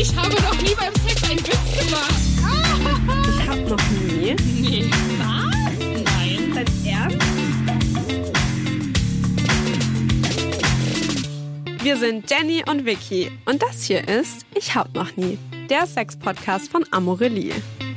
Ich habe noch nie beim Sex einen Witz gemacht. Ich hab noch nie. Nee. Was? Nein. Dein Ernst? Wir sind Jenny und Vicky und das hier ist Ich hab noch nie, der Sex-Podcast von Amorelie.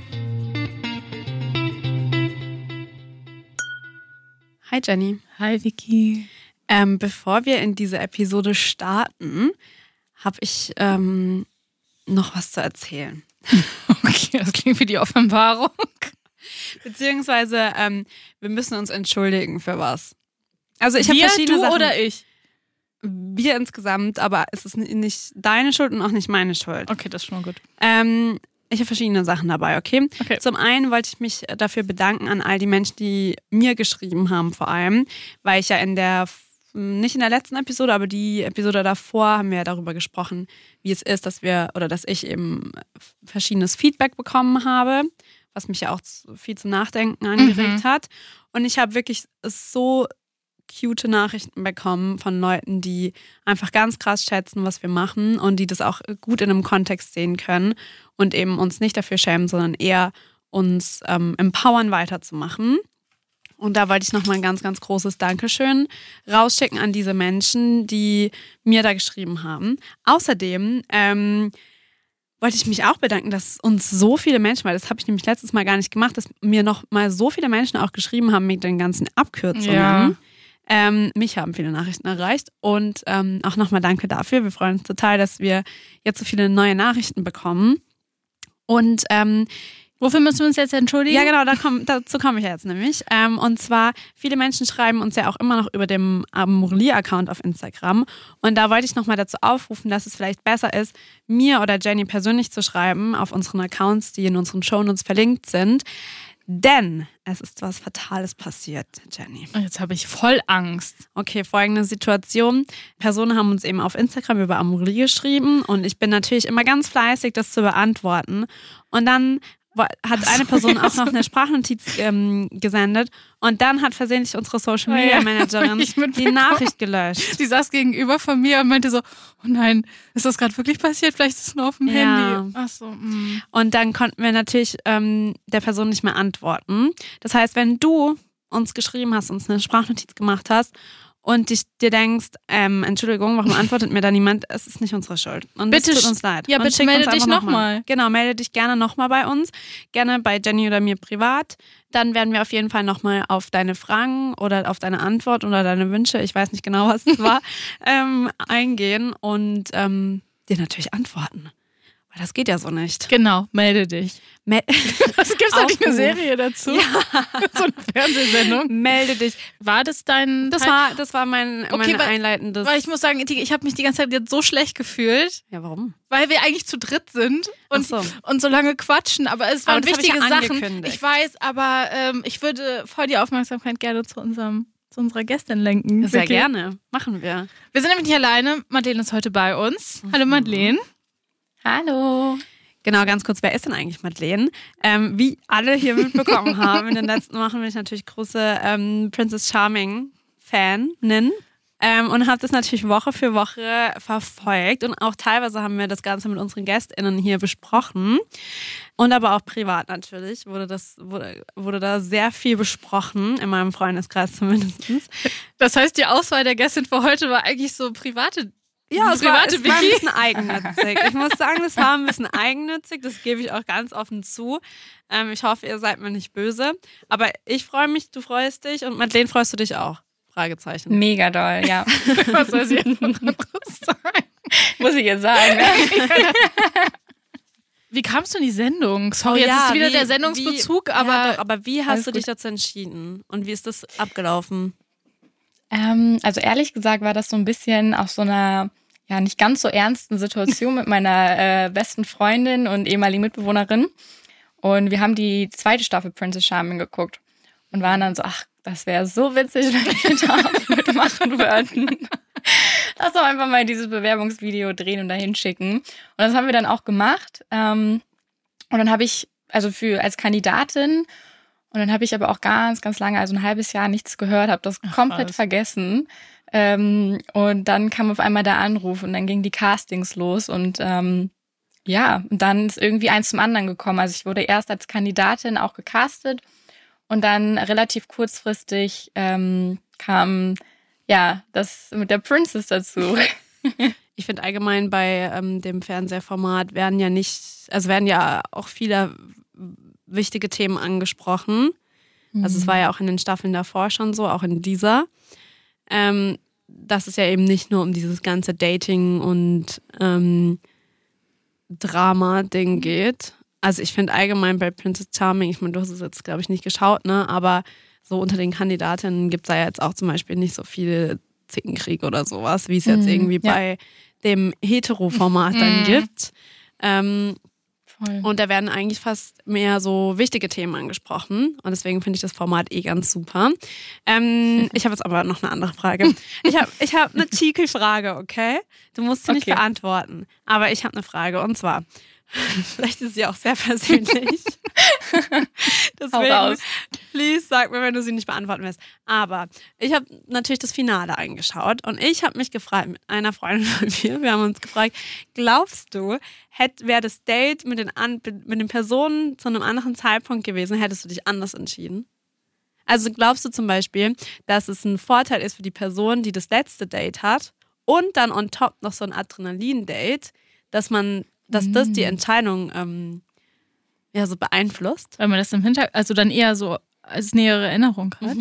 Hi Jenny. Hi Vicky. Bevor wir in diese Episode starten, habe ich noch was zu erzählen. Okay, das klingt wie die Offenbarung. Beziehungsweise, wir müssen uns entschuldigen für was. Also ich habe Wir, verschiedene du Sachen. oder ich? Wir insgesamt, aber es ist nicht deine Schuld und auch nicht meine Schuld. Okay, das ist schon mal gut. Ich habe verschiedene Sachen dabei, okay? Zum einen wollte ich mich dafür bedanken an all die Menschen, die mir geschrieben haben vor allem, weil ich ja nicht in der letzten Episode, aber die Episode davor haben wir ja darüber gesprochen, wie es ist, dass ich eben verschiedenes Feedback bekommen habe, was mich ja auch viel zum Nachdenken angeregt hat. Und ich habe wirklich so cute Nachrichten bekommen von Leuten, die einfach ganz krass schätzen, was wir machen und die das auch gut in einem Kontext sehen können und eben uns nicht dafür schämen, sondern eher uns empowern, weiterzumachen. Und da wollte ich nochmal ein ganz, ganz großes Dankeschön rausschicken an diese Menschen, die mir da geschrieben haben. Außerdem wollte ich mich auch bedanken, dass uns so viele Menschen, weil das habe ich nämlich letztes Mal gar nicht gemacht, dass mir noch mal so viele Menschen auch geschrieben haben mit den ganzen Abkürzungen. Ja. Mich haben viele Nachrichten erreicht und auch nochmal danke dafür. Wir freuen uns total, dass wir jetzt so viele neue Nachrichten bekommen. Und wofür müssen wir uns jetzt entschuldigen? ja, genau, dazu komme ich jetzt nämlich. Und zwar, viele Menschen schreiben uns ja auch immer noch über den Amorelie-Account auf Instagram. Und da wollte ich nochmal dazu aufrufen, dass es vielleicht besser ist, mir oder Jenny persönlich zu schreiben auf unseren Accounts, die in unseren Shownotes verlinkt sind. Denn es ist was Fatales passiert, Jenny. Jetzt habe ich voll Angst. Okay, folgende Situation. Personen haben uns eben auf Instagram über Amorelie geschrieben und ich bin natürlich immer ganz fleißig, das zu beantworten. Und dann hat eine Person auch noch eine Sprachnotiz gesendet und dann hat versehentlich unsere Social Media Managerin die Nachricht gelöscht. Die saß gegenüber von mir und meinte so, oh nein, ist das gerade wirklich passiert? Vielleicht ist es nur auf dem Handy. Ach so. Und dann konnten wir natürlich der Person nicht mehr antworten. Das heißt, wenn du uns geschrieben hast, uns eine Sprachnotiz gemacht hast und dir denkst, Entschuldigung, warum antwortet mir da niemand? Es ist nicht unsere Schuld. Und bitte, es tut uns leid. Ja, und bitte melde dich nochmal. Genau, melde dich gerne nochmal bei uns. Gerne bei Jenny oder mir privat. Dann werden wir auf jeden Fall nochmal auf deine Fragen oder auf deine Antwort oder deine Wünsche, ich weiß nicht genau, was es war, eingehen und dir natürlich antworten. Weil das geht ja so nicht. Genau, melde dich. Was gibt's eigentlich eine Serie dazu? Ja. So eine Fernsehsendung. Melde dich. War das dein... Das war meine einleitendes... Weil ich muss sagen, ich habe mich die ganze Zeit jetzt so schlecht gefühlt. Ja, warum? Weil wir eigentlich zu dritt sind und so lange quatschen, aber es waren das wichtige hab ich ja Sachen. angekündigt. Ich weiß, aber ich würde voll die Aufmerksamkeit gerne zu unserer Gästin lenken. Sehr Vicky. gerne. Machen wir. Wir sind nämlich nicht alleine. Madeleine ist heute bei uns. Hallo Madeleine. Hallo. Genau, ganz kurz, wer ist denn eigentlich Madeleine? Wie alle hier mitbekommen haben, in den letzten Wochen bin ich natürlich große Princess Charming-Fanin und habe das natürlich Woche für Woche verfolgt und auch teilweise haben wir das Ganze mit unseren GästInnen hier besprochen und aber auch privat natürlich wurde da sehr viel besprochen, in meinem Freundeskreis zumindest. Das heißt, die Auswahl der Gästin für heute war eigentlich so private Ja, es war ein Vicky. bisschen eigennützig. Ich muss sagen, es war ein bisschen eigennützig. Das gebe ich auch ganz offen zu. Ich hoffe, ihr seid mir nicht böse. Aber ich freue mich, du freust dich und Madeleine, freust du dich auch? Fragezeichen. Mega doll, ja. Was soll sie jetzt noch anderes sagen? Muss ich jetzt sagen, ne? Wie kamst du in die Sendung? Sorry, jetzt ist wieder der Sendungsbezug, aber wie hast du dich dazu entschieden? Und wie ist das abgelaufen? Also ehrlich gesagt war das so ein bisschen auf so einer nicht ganz so ernsten Situation mit meiner besten Freundin und ehemaligen Mitbewohnerin. Und wir haben die zweite Staffel Princess Charming geguckt und waren dann so, ach, das wäre so witzig, wenn wir da mitmachen würden. Lass doch einfach mal dieses Bewerbungsvideo drehen und dahin schicken. Und das haben wir dann auch gemacht. Und dann habe ich, als Kandidatin, und dann habe ich aber auch ganz, ganz lange, also ein halbes Jahr nichts gehört, habe das komplett vergessen. Und dann kam auf einmal der Anruf und dann gingen die Castings los und ja, dann ist irgendwie eins zum anderen gekommen. Also ich wurde erst als Kandidatin auch gecastet und dann relativ kurzfristig kam ja das mit der Princess dazu. Ich finde allgemein bei dem Fernsehformat werden ja auch viele wichtige Themen angesprochen. Also es war ja auch in den Staffeln davor schon so, auch in dieser. Dass es ja eben nicht nur um dieses ganze Dating und Drama-Ding geht. Also ich finde allgemein bei Princess Charming, ich meine, du hast es jetzt, glaube ich, nicht geschaut, ne? Aber so unter den Kandidatinnen gibt es ja jetzt auch zum Beispiel nicht so viel Zickenkrieg oder sowas, wie es jetzt irgendwie bei dem Hetero-Format dann gibt. Und da werden eigentlich fast mehr so wichtige Themen angesprochen. Und deswegen finde ich das Format ganz super. Ich habe jetzt aber noch eine andere Frage. Ich hab eine cheeky Frage, okay? Du musst sie nicht beantworten. Aber ich habe eine Frage und zwar, vielleicht ist sie auch sehr persönlich. Deswegen, please sag mir, wenn du sie nicht beantworten willst. Aber ich habe natürlich das Finale angeschaut und ich habe mich gefragt mit einer Freundin von mir, wir haben uns gefragt, glaubst du, wäre das Date mit den Personen zu einem anderen Zeitpunkt gewesen, hättest du dich anders entschieden? Also glaubst du zum Beispiel, dass es ein Vorteil ist für die Person, die das letzte Date hat und dann on top noch so ein Adrenalin-Date, dass das die Entscheidung so beeinflusst? Weil man das im Hintergrund, also dann eher so als nähere Erinnerung hat.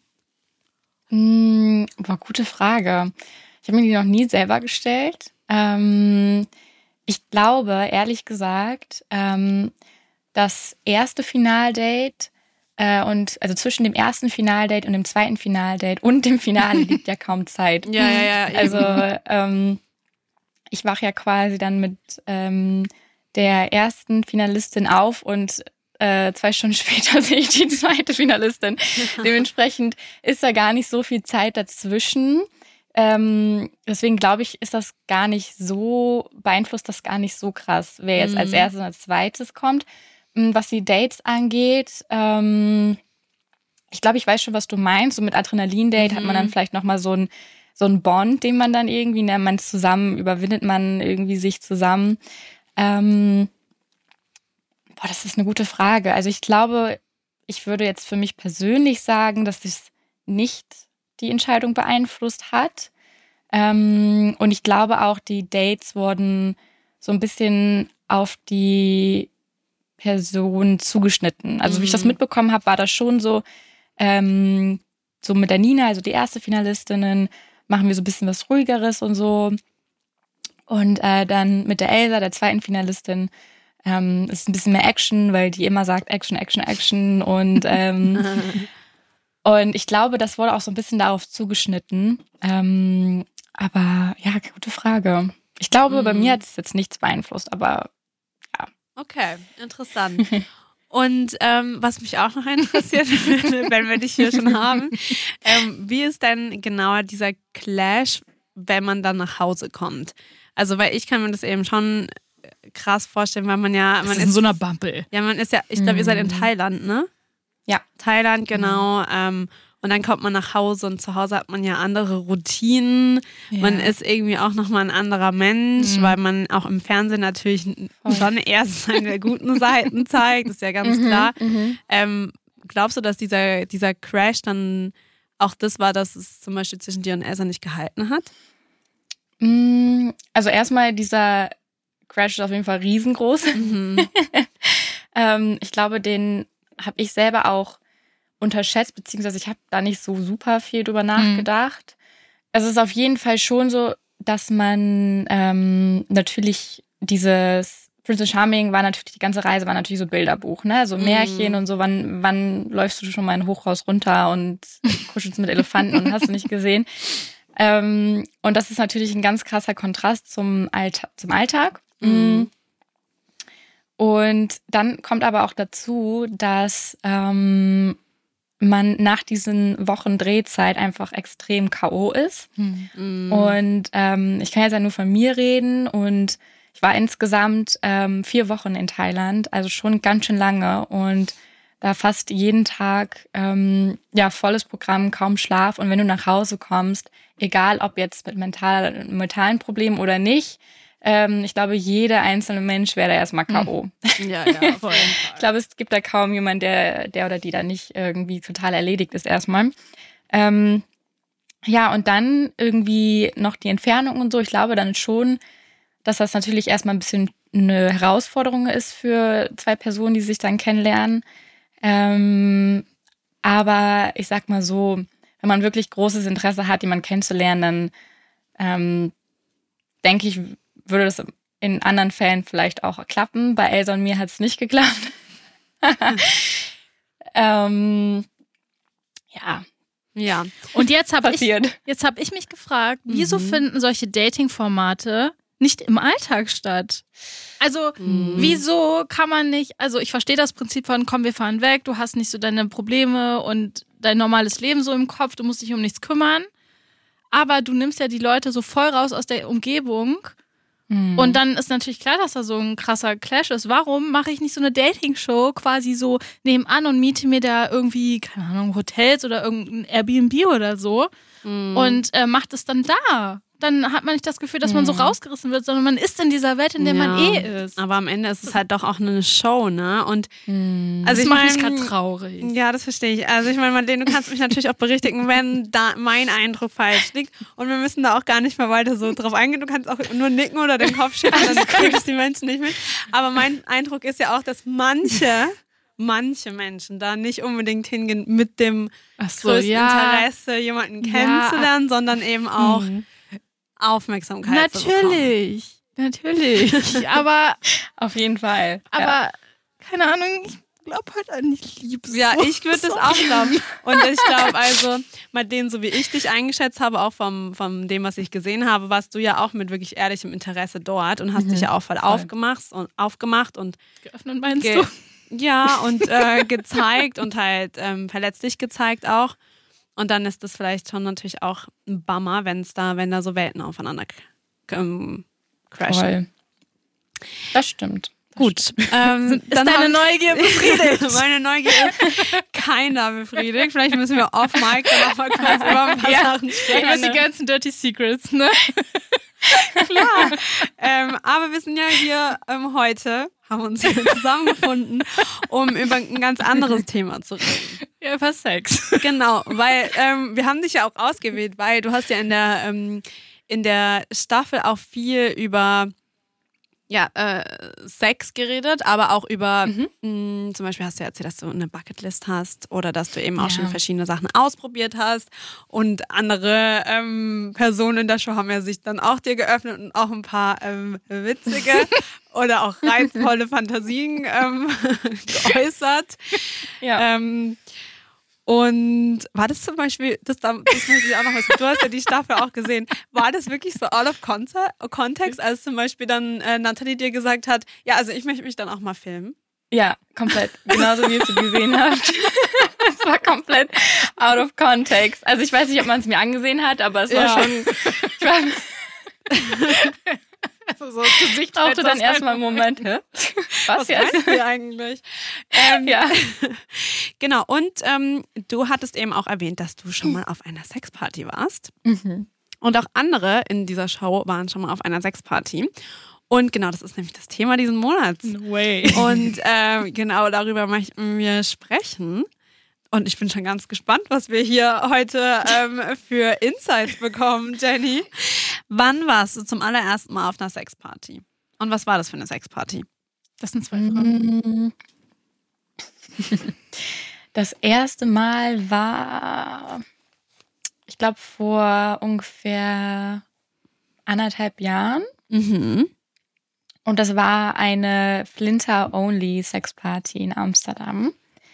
Gute Frage. Ich habe mir die noch nie selber gestellt. Ich glaube, ehrlich gesagt, das erste Finaldate also zwischen dem ersten Finaldate und dem zweiten Finaldate und dem Finale liegt ja kaum Zeit. Ja. Also ich wache ja quasi dann mit der ersten Finalistin auf und 2 Stunden später sehe ich die zweite Finalistin. Dementsprechend ist da gar nicht so viel Zeit dazwischen. Deswegen glaube ich, beeinflusst das gar nicht so krass, wer jetzt als erstes und als zweites kommt. Was die Dates angeht, ich glaube, ich weiß schon, was du meinst. So mit Adrenalin-Date hat man dann vielleicht nochmal so ein Bond, den man dann irgendwie, überwindet man irgendwie sich zusammen. Das ist eine gute Frage. Also ich glaube, ich würde jetzt für mich persönlich sagen, dass das nicht die Entscheidung beeinflusst hat. Und ich glaube auch, die Dates wurden so ein bisschen auf die Person zugeschnitten. Also wie ich das mitbekommen habe, war das schon so, so mit der Nina, also die erste Finalistin, machen wir so ein bisschen was Ruhigeres und so. Und dann mit der Elsa, der zweiten Finalistin, ist ein bisschen mehr Action, weil die immer sagt Action, Action, Action. Und ich glaube, das wurde auch so ein bisschen darauf zugeschnitten. Aber ja, gute Frage. Ich glaube, bei mir hat es jetzt nichts beeinflusst, aber ja. Okay, interessant. Und was mich auch noch interessiert, wenn wir dich hier schon haben, wie ist denn genauer dieser Clash, wenn man dann nach Hause kommt? Also, weil ich kann mir das eben schon krass vorstellen, weil man ist in so einer Bubble. Ja, man ist ja, ich glaube, ihr seid in Thailand, ne? Ja. Thailand, genau. Und dann kommt man nach Hause und zu Hause hat man ja andere Routinen. Ja. Man ist irgendwie auch nochmal ein anderer Mensch, weil man auch im Fernsehen natürlich schon erst seine guten Seiten zeigt, ist ja ganz klar. Glaubst du, dass dieser Crash dann auch das war, dass es zum Beispiel zwischen dir und Elsa nicht gehalten hat? Also erstmal, dieser Crash ist auf jeden Fall riesengroß. Ich glaube, den habe ich selber auch unterschätzt, beziehungsweise ich habe da nicht so super viel drüber nachgedacht. Also es ist auf jeden Fall schon so, dass man natürlich dieses Princess Charming die ganze Reise war natürlich so Bilderbuch, ne? So Märchen und so, wann läufst du schon mal ein Hochhaus runter und kuschelst mit Elefanten und hast du nicht gesehen. Und das ist natürlich ein ganz krasser Kontrast zum Alltag. Und dann kommt aber auch dazu, dass man nach diesen Wochen Drehzeit einfach extrem K.O. ist. Und ich kann jetzt ja nur von mir reden und ich war insgesamt 4 Wochen in Thailand, also schon ganz schön lange und da fast jeden Tag volles Programm, kaum Schlaf und wenn du nach Hause kommst, egal ob jetzt mit mentalen Problemen oder nicht, Ich glaube, jeder einzelne Mensch wäre da erstmal K.O. Ja, voll. Ich glaube, es gibt da kaum jemanden, der oder die da nicht irgendwie total erledigt ist erstmal. Ja, und dann irgendwie noch die Entfernung und so. Ich glaube dann schon, dass das natürlich erstmal ein bisschen eine Herausforderung ist für zwei Personen, die sich dann kennenlernen. Aber ich sag mal so, wenn man wirklich großes Interesse hat, jemanden kennenzulernen, dann denke ich, würde das in anderen Fällen vielleicht auch klappen. Bei Elsa und mir hat es nicht geklappt. Ja. Ja. Und jetzt habe Passiert. ich mich gefragt, wieso finden solche Dating-Formate nicht im Alltag statt? Also, wieso kann man nicht, also ich verstehe das Prinzip von, komm, wir fahren weg, du hast nicht so deine Probleme und dein normales Leben so im Kopf, du musst dich um nichts kümmern, aber du nimmst ja die Leute so voll raus aus der Umgebung. Und dann ist natürlich klar, dass da so ein krasser Clash ist. Warum mache ich nicht so eine Dating-Show quasi so nebenan und miete mir da irgendwie, keine Ahnung, Hotels oder irgendein Airbnb oder so und mache das dann da? Dann hat man nicht das Gefühl, dass man so rausgerissen wird, sondern man ist in dieser Welt, in der man ist. Aber am Ende ist es halt doch auch eine Show, ne? Und Also das macht mich gerade traurig. Ja, das verstehe ich. Also ich meine, Madeleine, du kannst mich natürlich auch berichtigen, wenn da mein Eindruck falsch liegt. Und wir müssen da auch gar nicht mehr weiter so drauf eingehen. Du kannst auch nur nicken oder den Kopf schütteln, dann kriegst du die Menschen nicht mit. Aber mein Eindruck ist ja auch, dass manche Menschen da nicht unbedingt hingehen mit dem größten Interesse, jemanden kennenzulernen, sondern eben auch Aufmerksamkeit zu bekommen. Natürlich. Aber Auf jeden Fall. Aber keine Ahnung, ich glaube halt an die Liebe. Ja, ich würde das auch glauben. Und ich glaube also, Madeleine, so wie ich dich eingeschätzt habe, auch von dem, was ich gesehen habe, warst du ja auch mit wirklich ehrlichem Interesse dort und hast dich ja auch voll aufgemacht und Geöffnet meinst du? Ja, und gezeigt und halt verletzlich gezeigt auch. Und dann ist das vielleicht schon natürlich auch ein Bummer, wenn da so Welten aufeinander crashen. Voll. Das stimmt. Gut. Ist deine Neugier befriedigt? Meine Neugier ist keiner befriedigt. Vielleicht müssen wir off-mic dann auch mal kurz über ein paar Sachen sprechen. Die ganzen Dirty Secrets, ne? Klar. Aber wir sind ja hier heute, haben uns hier zusammengefunden, um über ein ganz anderes Thema zu reden. Ja, über Sex. Genau, weil wir haben dich ja auch ausgewählt, weil du hast ja in der Staffel auch viel über Sex geredet, aber auch über, zum Beispiel hast du ja erzählt, dass du eine Bucketlist hast oder dass du eben auch schon verschiedene Sachen ausprobiert hast und andere Personen in der Show haben ja sich dann auch dir geöffnet und auch ein paar witzige oder auch reizvolle Fantasien geäußert. Ja. Und war das zum Beispiel, das möchte ich auch noch wissen, du hast ja die Staffel auch gesehen, war das wirklich so out of context, als zum Beispiel dann Natalie dir gesagt hat, ja, also ich möchte mich dann auch mal filmen? Ja, komplett. Genauso wie ihr es gesehen habt. Es war komplett out of context. Also ich weiß nicht, ob man es mir angesehen hat, aber es war schon... Also so das Gesicht brauchte dann erstmal einen Moment. Hä? Was meinst du eigentlich? Ja. Genau, und du hattest eben auch erwähnt, dass du schon mal auf einer Sexparty warst. Und auch andere in dieser Show waren schon mal auf einer Sexparty. Und genau, das ist nämlich das Thema diesen Monats. No way. Und genau darüber möchten wir sprechen. Und ich bin schon ganz gespannt, was wir hier heute für Insights bekommen, Jenny. Wann warst du zum allerersten Mal auf einer Sexparty? Und was war das für eine Sexparty? Das sind 2 Fragen. Das erste Mal war, ich glaube, vor ungefähr 1,5 Jahren. Und das war eine Flinter-Only-Sexparty in Amsterdam.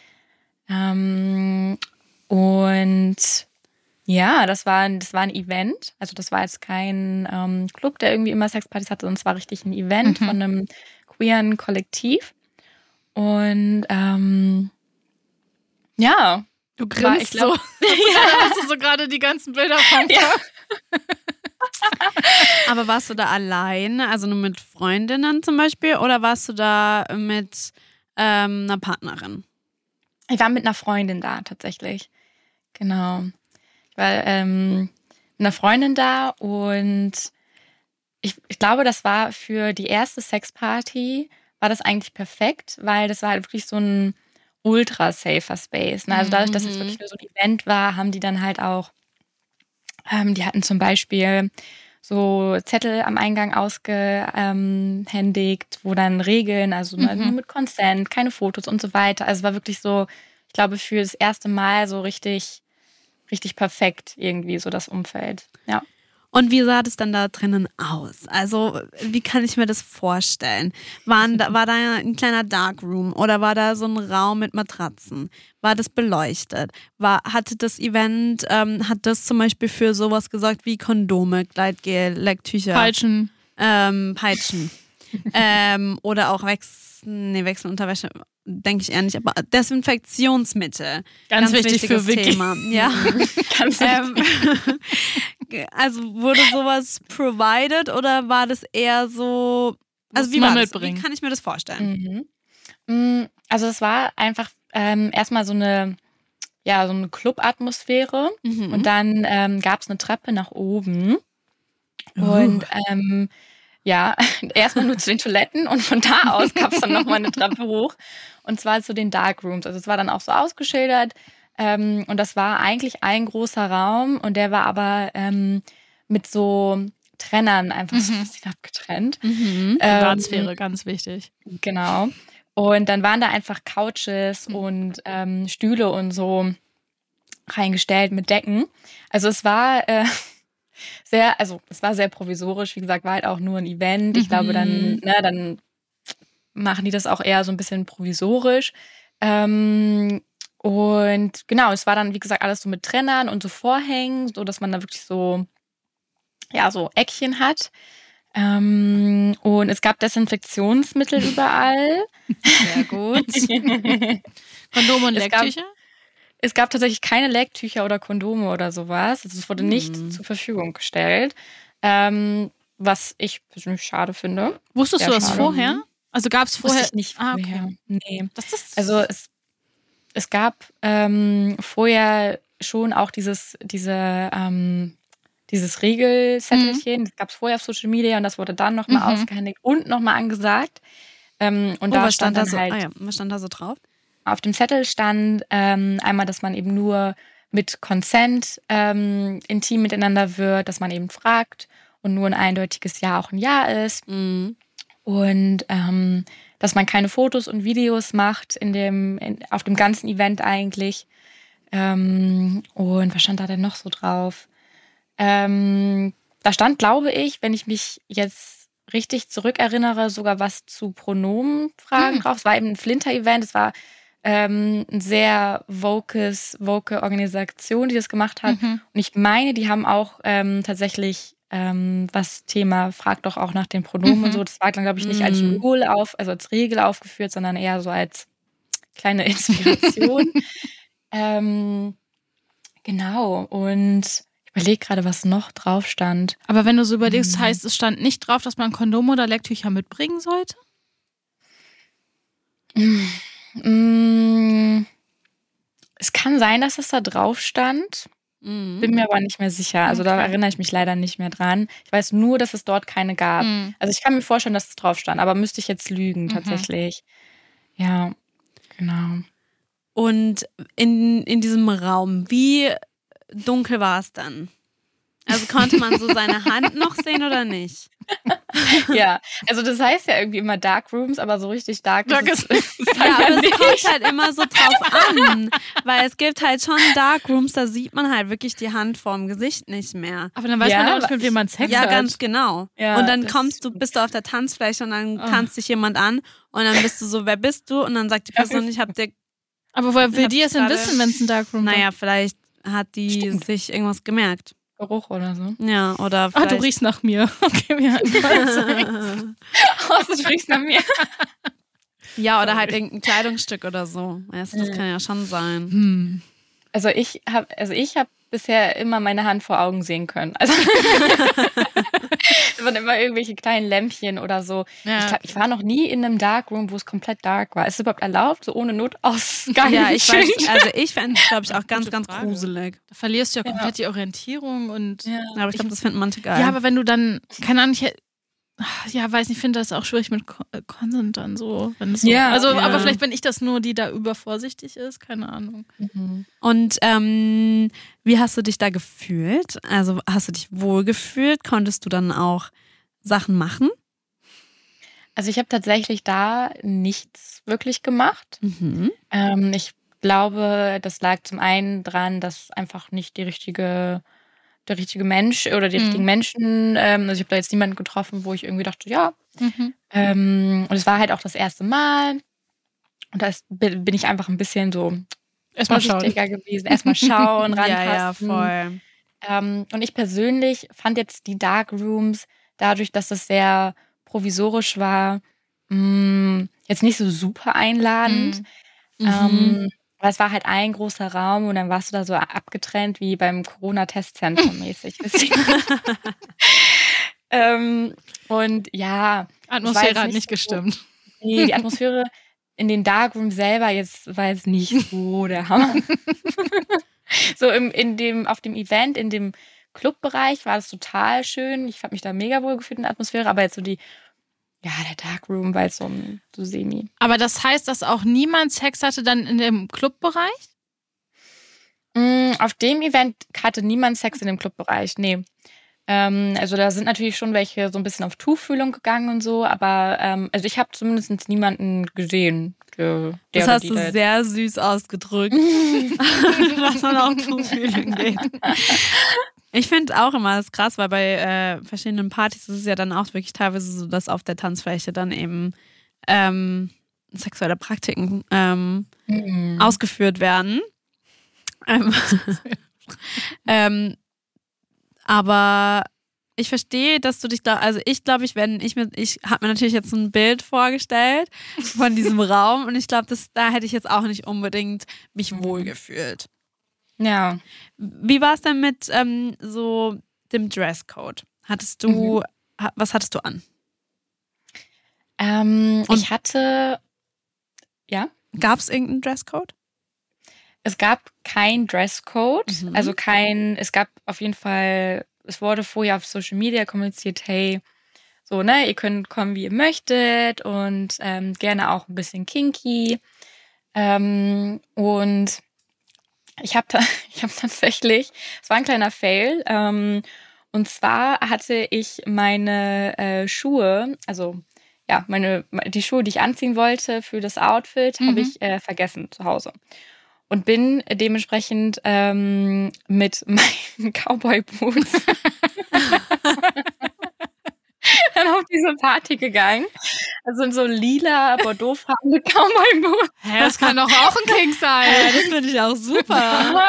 Und ja, das war ein Event. Also das war jetzt kein Club, der irgendwie immer Sexpartys hatte, sondern es war richtig ein Event von einem queeren Kollektiv. Und ja. Du grinst so. Ja, da hast du so gerade die ganzen Bilder vom Kopf. Aber warst du da allein, also nur mit Freundinnen zum Beispiel, oder warst du da mit einer Partnerin? Ich war mit einer Freundin da, tatsächlich. Genau. Ich war mit einer Freundin da und ich glaube, das war für die erste Sexparty, war das eigentlich perfekt, weil das war halt wirklich so ein ultra safer Space. Ne? Also dadurch, dass es wirklich nur so ein Event war, haben die dann halt auch, die hatten zum Beispiel so Zettel am Eingang ausgehändigt, wo dann Regeln, also nur mit Consent, keine Fotos und so weiter. Also es war wirklich so, ich glaube, für das erste Mal so richtig perfekt irgendwie so das Umfeld. Ja. Und wie sah das dann da drinnen aus? Also, wie kann ich mir das vorstellen? War da ein kleiner Darkroom oder war da so ein Raum mit Matratzen? War das beleuchtet? Hatte das Event, hat das zum Beispiel für sowas gesorgt wie Kondome, Gleitgel, Lecktücher? Peitschen. Oder auch Wechselunterwäsche, denke ich eher nicht, aber Desinfektionsmittel. Ganz wichtig für Vicky. Thema. Ja. Ganz wichtig. Also wurde sowas provided oder war das eher so, also wie war das? Wie kann ich mir das vorstellen? Also es war einfach erstmal so eine Club-Atmosphäre und dann gab es eine Treppe nach oben und erstmal nur zu den Toiletten und von da aus gab es dann nochmal eine Treppe hoch und zwar zu den Darkrooms. Also es war dann auch so ausgeschildert. Und das war eigentlich ein großer Raum und der war aber mit so Trennern einfach so ein bisschen abgetrennt. Privatsphäre, ganz wichtig. Genau. Und dann waren da einfach Couches und Stühle und so reingestellt mit Decken. Also es war es war sehr provisorisch. Wie gesagt, war halt auch nur ein Event. Ich glaube, dann machen die das auch eher so ein bisschen provisorisch. Und genau, es war dann, wie gesagt, alles so mit Trennern und so Vorhängen, so dass man da wirklich so Eckchen hat. Und es gab Desinfektionsmittel überall. Sehr gut. Kondome und Lecktücher? Es gab tatsächlich keine Lecktücher oder Kondome oder sowas. Also es wurde nicht zur Verfügung gestellt. Was ich persönlich schade finde. Wusstest du das vorher? Also gab es vorher? Wusste ich nicht vorher. Okay. Nee. Also es gab vorher schon auch dieses Regelzettelchen. Das gab es vorher auf Social Media und das wurde dann nochmal ausgehändigt und nochmal angesagt. Und da stand dann halt, was stand da so drauf? Auf dem Zettel stand einmal, dass man eben nur mit Consent intim miteinander wird, dass man eben fragt und nur ein eindeutiges Ja auch ein Ja ist. Und dass man keine Fotos und Videos macht auf dem ganzen Event eigentlich. Und was stand da denn noch so drauf? Da stand, glaube ich, wenn ich mich jetzt richtig zurückerinnere, sogar was zu Pronomenfragen drauf. Es war eben ein Flinter-Event. Es war eine sehr woke Organisation, die das gemacht hat. Und ich meine, die haben auch tatsächlich was Thema Frag doch auch nach den Pronomen und so. Das war, glaube ich, nicht als als Regel aufgeführt, sondern eher so als kleine Inspiration. Genau. Und ich überlege gerade, was noch drauf stand. Aber wenn du so überlegst, heißt es stand nicht drauf, dass man Kondome oder Lecktücher mitbringen sollte? Es kann sein, dass es da drauf stand. Bin mir aber nicht mehr sicher. Also da erinnere ich mich leider nicht mehr dran. Ich weiß nur, dass es dort keine gab. Also ich kann mir vorstellen, dass es drauf stand, aber müsste ich jetzt lügen tatsächlich. Ja, genau. Und in diesem Raum, wie dunkel war es dann? Also konnte man so seine Hand noch sehen oder nicht? Ja, also das heißt ja irgendwie immer Dark Rooms, aber so richtig dark ist es ja, aber es kommt halt immer so drauf an, weil es gibt halt schon Dark Rooms, da sieht man halt wirklich die Hand vorm Gesicht nicht mehr. Aber dann weiß man auch nicht, mit wem man Sex hat. Ja, ganz genau. Ja, und dann bist du auf der Tanzfläche und dann tanzt dich jemand an und dann bist du so, wer bist du? Und dann sagt die Person, ich hab dir... Aber woher will die es denn wissen, wenn es ein Dark Room ist? Naja, vielleicht hat die sich irgendwas gemerkt. Geruch oder so. Ja, oder vielleicht... du riechst nach mir. Okay, wir hatten du riechst nach mir. Ja, oder halt irgendein Kleidungsstück oder so. Also, das kann ja schon sein. Also ich habe bisher immer meine Hand vor Augen sehen können. Also es waren immer irgendwelche kleinen Lämpchen oder so. Ja. Ich war noch nie in einem Darkroom, wo es komplett dark war. Ist es überhaupt erlaubt, so ohne Notausgang? Ja, ich weiß, also ich fände es, glaube ich, auch ganz, ganz gruselig. Da verlierst du ja komplett die Orientierung und... Ja, aber ich glaube, das finden manche geil. Ja, aber wenn du dann, keine Ahnung, Ja, weiß nicht, ich finde das auch schwierig mit Consent dann so. Wenn es so Ja, also, ja. aber vielleicht bin ich das nur, die da übervorsichtig ist, keine Ahnung. Und wie hast du dich da gefühlt? Also hast du dich wohl gefühlt? Konntest du dann auch Sachen machen? Also ich habe tatsächlich da nichts wirklich gemacht. Mhm. Ich glaube, das lag zum einen dran, dass einfach nicht der richtige Mensch oder die richtigen Menschen, also ich habe da jetzt niemanden getroffen, wo ich irgendwie dachte, ja. Und es war halt auch das erste Mal. Und da bin ich einfach ein bisschen so Erstmal schauen. vorsichtiger gewesen. Erstmal schauen, rantasten. Ja, voll. Und ich persönlich fand jetzt die Dark Rooms, dadurch, dass es sehr provisorisch war, jetzt nicht so super einladend. Aber es war halt ein großer Raum und dann warst du da so abgetrennt wie beim Corona-Testzentrum mäßig. Und ja. Atmosphäre hat nicht gestimmt. Nee, die Atmosphäre in den Darkroom selber war jetzt nicht so der Hammer. So auf dem Event, in dem Clubbereich war das total schön. Ich habe mich da mega wohl gefühlt in der Atmosphäre, aber jetzt so der Darkroom war jetzt so semi. Aber das heißt, dass auch niemand Sex hatte dann in dem Clubbereich? Auf dem Event hatte niemand Sex in dem Clubbereich, nee. Also da sind natürlich schon welche so ein bisschen auf Tuchfühlung gegangen und so, aber also ich habe zumindest niemanden gesehen. Das hast du sehr süß ausgedrückt, dass man auf Tuchfühlung geht. Ich finde auch immer das krass, weil bei verschiedenen Partys ist es ja dann auch wirklich teilweise so, dass auf der Tanzfläche dann eben sexuelle Praktiken ausgeführt werden. Aber ich verstehe, dass du dich da, also ich glaube, ich habe mir natürlich jetzt ein Bild vorgestellt von diesem Raum und ich glaube, da hätte ich jetzt auch nicht unbedingt mich wohlgefühlt. Ja. Wie war es denn mit so dem Dresscode? Was hattest du an? Ich hatte, ja. Gab es irgendeinen Dresscode? Es gab kein Dresscode, also es gab auf jeden Fall, es wurde vorher auf Social Media kommuniziert, hey, so, ne, ihr könnt kommen, wie ihr möchtet und gerne auch ein bisschen kinky. Und ich habe tatsächlich, es war ein kleiner Fail, und zwar hatte ich meine Schuhe, also ja, die Schuhe, die ich anziehen wollte für das Outfit, habe ich vergessen zu Hause. Und bin dementsprechend mit meinen Cowboy-Boots dann auf diese Party gegangen. Also in so lila, bordeauxfarbene Cowboy-Boots. Hä, das kann doch auch ein King sein. Ja, das finde ich auch super.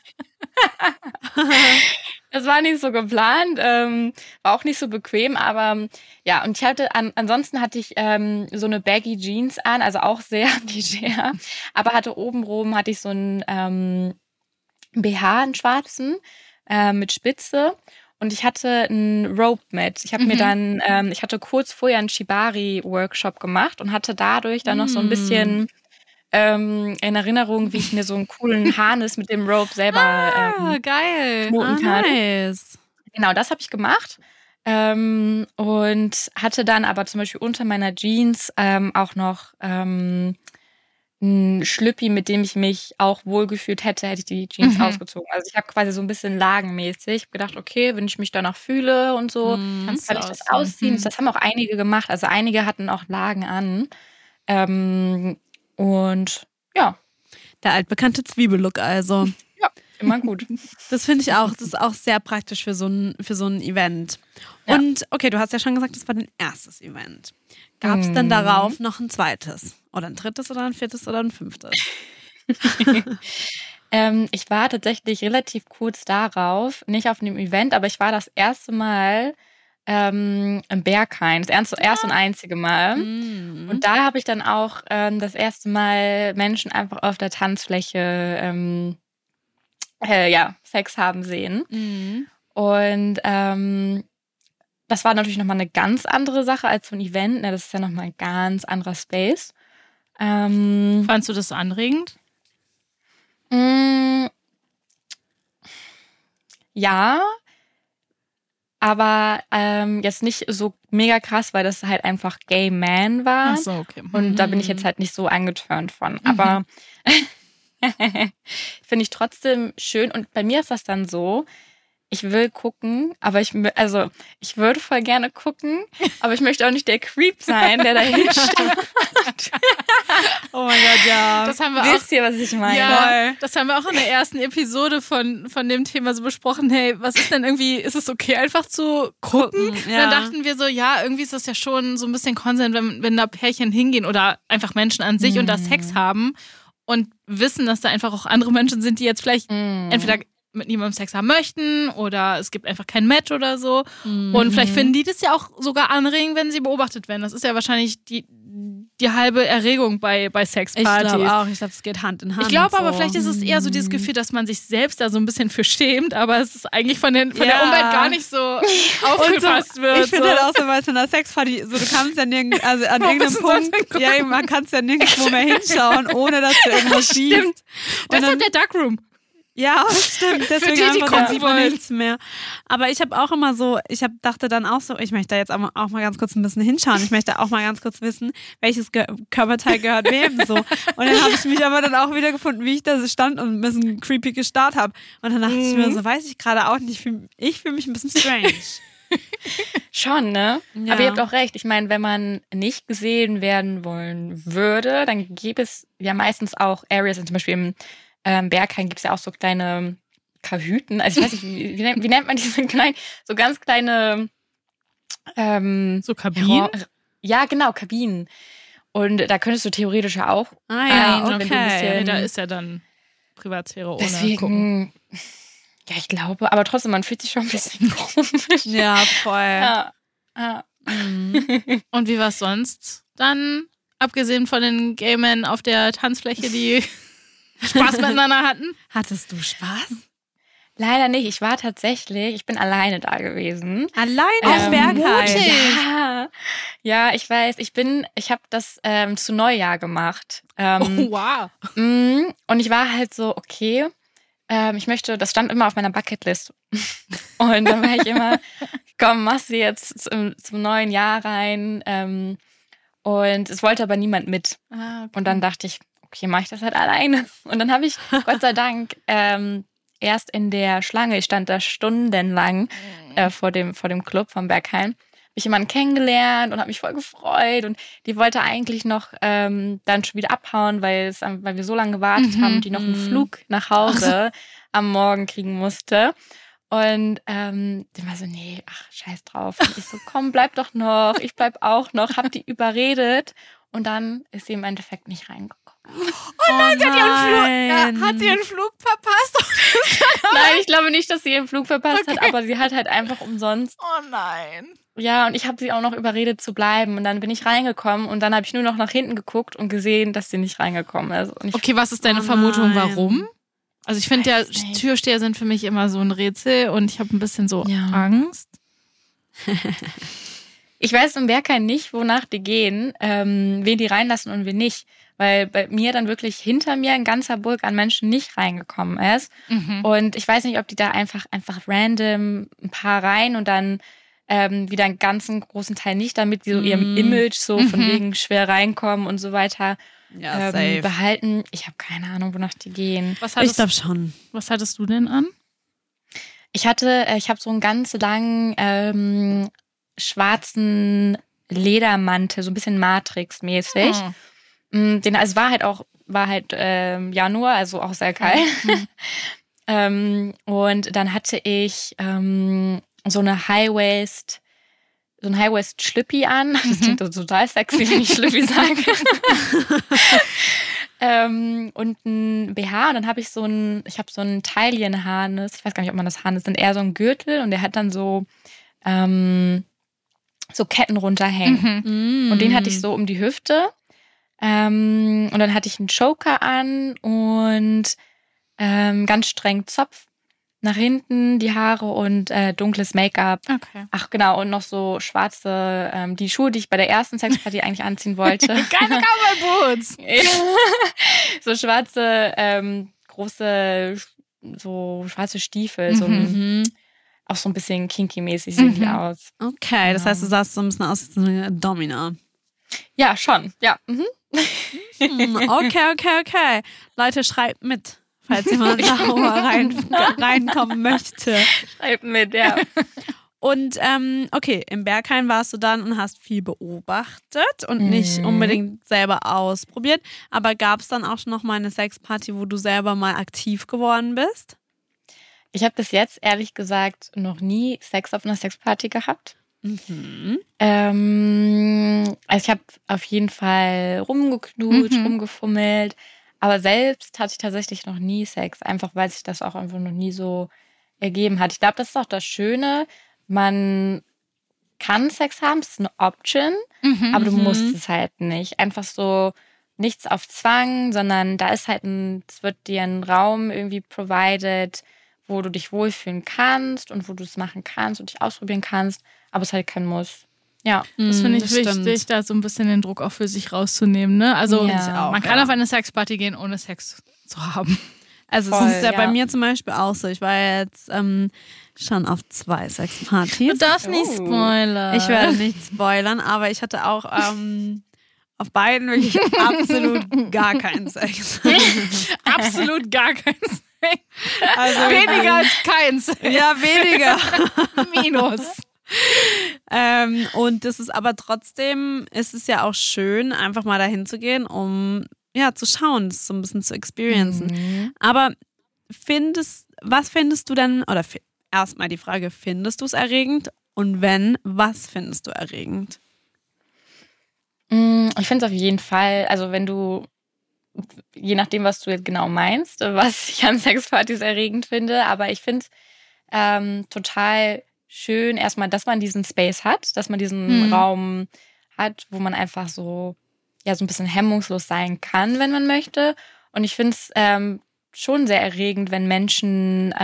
Das war nicht so geplant, war auch nicht so bequem, aber ja, und ich hatte ansonsten hatte ich so eine Baggy Jeans an, also auch sehr leger, aber hatte obenrum hatte ich so einen BH, einen schwarzen, mit Spitze und ich hatte einen Rope mit. Ich habe mir dann, ich hatte kurz vorher einen Shibari-Workshop gemacht und hatte dadurch dann noch so ein bisschen in Erinnerung, wie ich mir so einen coolen Harness mit dem Rope selber geil. knoten kann. Nice. Genau, das habe ich gemacht und hatte dann aber zum Beispiel unter meiner Jeans auch noch einen Schlüppi, mit dem ich mich auch wohlgefühlt hätte ich die Jeans ausgezogen. Also ich habe quasi so ein bisschen lagenmäßig gedacht, okay, wenn ich mich danach fühle und so, kann ich das ausziehen. Das haben auch einige gemacht. Also einige hatten auch Lagen an. Und ja. Der altbekannte Zwiebellook also. Ja, immer gut. Das finde ich auch. Das ist auch sehr praktisch für so ein Event. Ja. Und okay, du hast ja schon gesagt, das war dein erstes Event. Gab es denn darauf noch ein zweites? Oder ein drittes oder ein viertes oder ein fünftes? Ich war tatsächlich relativ kurz darauf, nicht auf einem Event, aber ich war das erste Mal im Berghain, das erste und einzige Mal. Und da habe ich dann auch das erste Mal Menschen einfach auf der Tanzfläche Sex haben sehen. Und das war natürlich nochmal eine ganz andere Sache als so ein Event. Ne? Das ist ja nochmal ein ganz anderer Space. Fandst du das anregend? Ja, aber jetzt nicht so mega krass, weil das halt einfach Gay Man war. Ach so, okay. Und da bin ich jetzt halt nicht so angeturnt von. Aber finde ich trotzdem schön. Und bei mir ist das dann so, ich will gucken, aber ich würde voll gerne gucken, aber ich möchte auch nicht der Creep sein, der dahin steht. Oh mein Gott, ja. Das haben wir Wisst ihr, was ich meine? Ja, das haben wir auch in der ersten Episode von dem Thema so besprochen. Hey, was ist denn irgendwie, ist es okay, einfach zu gucken? Ja. Und dann dachten wir so, ja, irgendwie ist das ja schon so ein bisschen Konsent, wenn da Pärchen hingehen oder einfach Menschen an sich und da Sex haben und wissen, dass da einfach auch andere Menschen sind, die jetzt vielleicht entweder mit niemandem Sex haben möchten oder es gibt einfach kein Match oder so. Und vielleicht finden die das ja auch sogar anregend, wenn sie beobachtet werden. Das ist ja wahrscheinlich die halbe Erregung bei Sexpartys. Ich glaube auch. Ich glaube, es geht Hand in Hand. Ich glaube so. aber, vielleicht ist es eher so dieses Gefühl, dass man sich selbst da so ein bisschen für schämt, aber es ist eigentlich von der Umwelt gar nicht so aufgefasst wird. Ich finde halt auch so, weil es in einer Sexparty, so, du kannst ja nirgends, also an irgendeinem Punkt, ja, man kann ja nirgendwo mehr hinschauen, ohne dass du irgendwas siehst. Deshalb der Darkroom. Ja, stimmt. Deswegen die einfach, gucken dann sieht man wollen. nichts mehr. Aber ich habe auch immer so, dachte dann auch so, ich möchte da jetzt auch mal ganz kurz ein bisschen hinschauen. Ich möchte auch mal ganz kurz wissen, welches Körperteil gehört wem so. Und dann habe ich mich aber dann auch wieder gefunden, wie ich da so stand und ein bisschen creepy gestarrt habe. Und dann dachte ich mir so, weiß ich gerade auch nicht, ich fühle mich ein bisschen strange. Schon, ne? Ja. Aber ihr habt auch recht. Ich meine, wenn man nicht gesehen werden wollen würde, dann gäbe es ja meistens auch Areas, zum Beispiel im Berghain gibt es ja auch so kleine Kahüten. Also ich weiß nicht, wie nennt man diese kleinen, so ganz kleine So Kabinen? Ja, genau, Kabinen. Und da könntest du theoretisch ja auch Ja, wenn du ein bisschen, Da ist ja dann Privatsphäre ohne gucken. deswegen, ja, ich glaube, aber trotzdem, man fühlt sich schon ein bisschen komisch. Ja, voll. Ja. Und wie war es sonst dann, abgesehen von den Gay-Men auf der Tanzfläche, die Spaß miteinander hatten? Hattest du Spaß? Leider nicht. Ich bin alleine da gewesen. Allein auf Berghain. Ja, ich weiß. Ich habe das zu Neujahr gemacht. Wow. Und ich war halt so, okay, das stand immer auf meiner Bucketlist. Und dann war ich immer, komm, mach sie jetzt zum neuen Jahr rein. Und es wollte aber niemand mit. Okay. Und dann dachte ich, okay, mache ich das halt alleine. Und dann habe ich, Gott sei Dank, erst in der Schlange, ich stand da stundenlang vor dem Club vom Berghain, habe ich jemanden kennengelernt und habe mich voll gefreut. Und die wollte eigentlich noch dann schon wieder abhauen, weil wir so lange gewartet haben und die noch einen Flug nach Hause am Morgen kriegen musste. Und die war so, nee, ach, scheiß drauf. Und ich so, komm, bleib doch noch, ich bleib auch noch. Hab die überredet und dann ist sie im Endeffekt nicht reingekommen. Oh nein, Hat sie ihren Flug verpasst? Nein, ich glaube nicht, dass sie ihren Flug verpasst hat, aber sie hat halt einfach umsonst. Oh nein. Ja, und ich habe sie auch noch überredet zu bleiben. Und dann bin ich reingekommen und dann habe ich nur noch nach hinten geguckt und gesehen, dass sie nicht reingekommen ist. Und Okay, was ist deine Vermutung, nein. warum? Also ich finde ja, Weiß nicht. Türsteher sind für mich immer so ein Rätsel und ich habe ein bisschen so Angst. ich weiß im Berghain nicht, wonach die gehen, wen die reinlassen und wen nicht. Weil bei mir dann wirklich hinter mir ein ganzer Bulk an Menschen nicht reingekommen ist. Und ich weiß nicht, ob die da einfach random ein paar rein und dann wieder einen ganzen großen Teil nicht, damit die so ihrem Image so von wegen schwer reinkommen und so weiter Ja, safe. behalten. Ich habe keine Ahnung, wonach die gehen. Ich glaube schon. Was hattest du denn an? Ich habe so einen ganz langen schwarzen Ledermantel, so ein bisschen Matrix-mäßig. Es war halt Januar, also auch sehr kalt. Und dann hatte ich so ein High-Waist-Schlüppi an. Das klingt so total sexy, wenn ich Schlüppi sage. Und ein BH. Und dann habe ich so ein Taillenharnis. Ich weiß gar nicht, ob man das Harnis nennt. Eher so ein Gürtel. Und der hat dann so Ketten runterhängen. Und den hatte ich so um die Hüfte. Und dann hatte ich einen Choker an und ganz streng Zopf nach hinten, die Haare und dunkles Make-up. Okay. Ach genau, und noch so schwarze, die Schuhe, die ich bei der ersten Sexparty eigentlich anziehen wollte. Keine Cowboy-Boots! So schwarze, große, so schwarze Stiefel. auch so ein bisschen kinky-mäßig sehen die aus. Okay, das heißt, du sahst so ein bisschen aus wie so eine Domina. Ja, schon. Ja. Okay. Leute, schreibt mit, falls jemand da reinkommen möchte. Schreibt mit, ja. Und okay, im Berghain warst du dann und hast viel beobachtet und nicht unbedingt selber ausprobiert. Aber gab es dann auch schon noch mal eine Sexparty, wo du selber mal aktiv geworden bist? Ich habe bis jetzt, ehrlich gesagt, noch nie Sex auf einer Sexparty gehabt. Mhm. Also ich habe auf jeden Fall rumgeknutscht, rumgefummelt. Aber selbst hatte ich tatsächlich noch nie Sex. Einfach, weil sich das auch einfach noch nie so ergeben hat. Ich glaube, das ist auch das Schöne. Man kann Sex haben, es ist eine Option, aber du musst es halt nicht. Einfach so nichts auf Zwang, sondern da ist halt es wird dir ein Raum irgendwie provided, wo du dich wohlfühlen kannst und wo du es machen kannst und dich ausprobieren kannst, aber es ist halt kein Muss. Ja, das finde ich das wichtig, stimmt. da so ein bisschen den Druck auch für sich rauszunehmen. Ne? Also Ja. man kann auf eine Sexparty gehen, ohne Sex zu haben. Also Voll, es ist ja bei ja. mir zum Beispiel auch so. Ich war jetzt schon auf 2 Sexpartys. Du darfst nicht spoilern. Ich werde nicht spoilern, aber ich hatte auch auf beiden wirklich absolut gar keinen Sex. absolut gar kein Sex. Also Weniger als keins. Ja, weniger. Minus. Und das ist aber trotzdem, ist es ja auch schön, einfach mal dahin zu gehen, um ja zu schauen, das so ein bisschen zu experiencen. Aber was findest du denn, oder erstmal die Frage, findest du es erregend? Und wenn, was findest du erregend? Ich finde es auf jeden Fall, also wenn du, je nachdem, was du jetzt genau meinst, was ich an Sexpartys erregend finde, aber ich finde es total schön, erstmal, dass man diesen Space hat, dass man diesen Raum hat, wo man einfach so ein bisschen hemmungslos sein kann, wenn man möchte. Und ich finde es schon sehr erregend, wenn Menschen,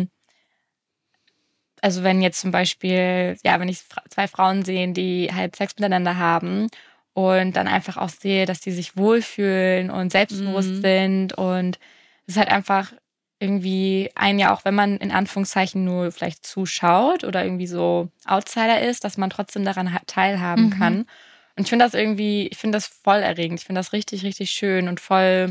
also wenn jetzt zum Beispiel, wenn ich 2 Frauen sehe, die halt Sex miteinander haben und dann einfach auch sehe, dass die sich wohlfühlen und selbstbewusst sind und es ist halt einfach irgendwie auch wenn man in Anführungszeichen nur vielleicht zuschaut oder irgendwie so Outsider ist, dass man trotzdem daran teilhaben kann. Und ich finde das voll erregend. Ich finde das richtig, richtig schön und voll,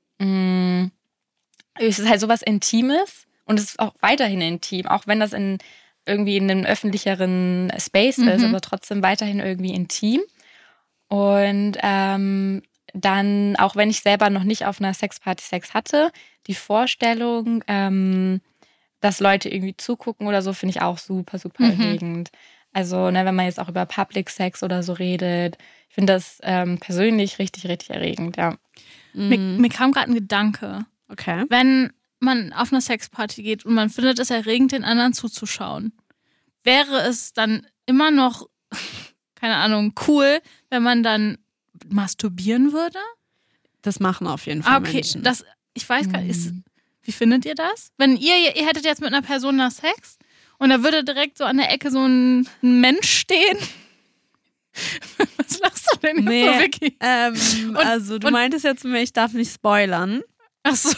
es ist halt sowas Intimes und es ist auch weiterhin intim, auch wenn das irgendwie in einem öffentlicheren Space ist, aber trotzdem weiterhin irgendwie intim. Und dann, auch wenn ich selber noch nicht auf einer Sexparty Sex hatte, die Vorstellung, dass Leute irgendwie zugucken oder so, finde ich auch super, super erregend. Also, wenn man jetzt auch über Public Sex oder so redet, ich finde das persönlich richtig, richtig erregend, ja. Mir kam gerade ein Gedanke. Okay. Wenn man auf eine Sexparty geht und man findet es erregend, den anderen zuzuschauen, wäre es dann immer noch, keine Ahnung, cool, wenn man dann masturbieren würde? Das machen auf jeden Fall Okay, Menschen. ich weiß gar nicht, wie findet ihr das? Wenn ihr hättet jetzt mit einer Person nach Sex und da würde direkt so an der Ecke so ein Mensch stehen. Was lachst du denn jetzt so, Vicky? Also du meintest jetzt mir, ich darf nicht spoilern. Ach so.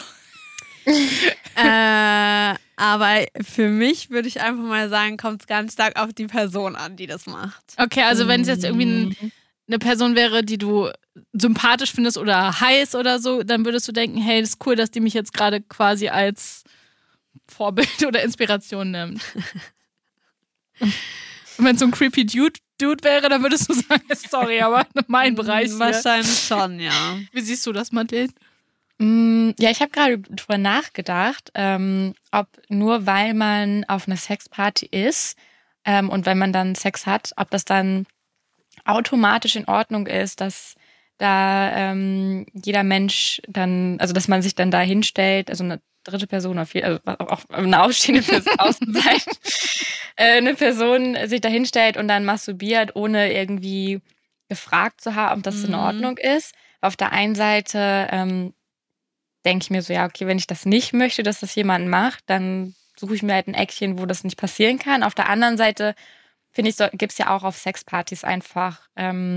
Aber für mich würde ich einfach mal sagen, kommt es ganz stark auf die Person an, die das macht. Okay, also wenn es jetzt irgendwie eine Person wäre, die du sympathisch findest oder heiß oder so, dann würdest du denken, hey, das ist cool, dass die mich jetzt gerade quasi als Vorbild oder Inspiration nimmt. Und wenn es so ein creepy Dude wäre, dann würdest du sagen, sorry, aber mein Bereich hier. Wahrscheinlich schon, ja. Wie siehst du das, Madeleine? Ja, ich habe gerade drüber nachgedacht, ob nur weil man auf einer Sexparty ist und wenn man dann Sex hat, ob das dann automatisch in Ordnung ist, dass da jeder Mensch dann, also dass man sich dann da hinstellt, also eine dritte Person, also auch eine ausstehende Person, eine Person sich da hinstellt und dann masturbiert, ohne irgendwie gefragt zu haben, ob das in Ordnung ist. Auf der einen Seite denke ich mir so, ja, okay, wenn ich das nicht möchte, dass das jemand macht, dann suche ich mir halt ein Eckchen, wo das nicht passieren kann. Auf der anderen Seite, finde ich, gibt es ja auch auf Sexpartys einfach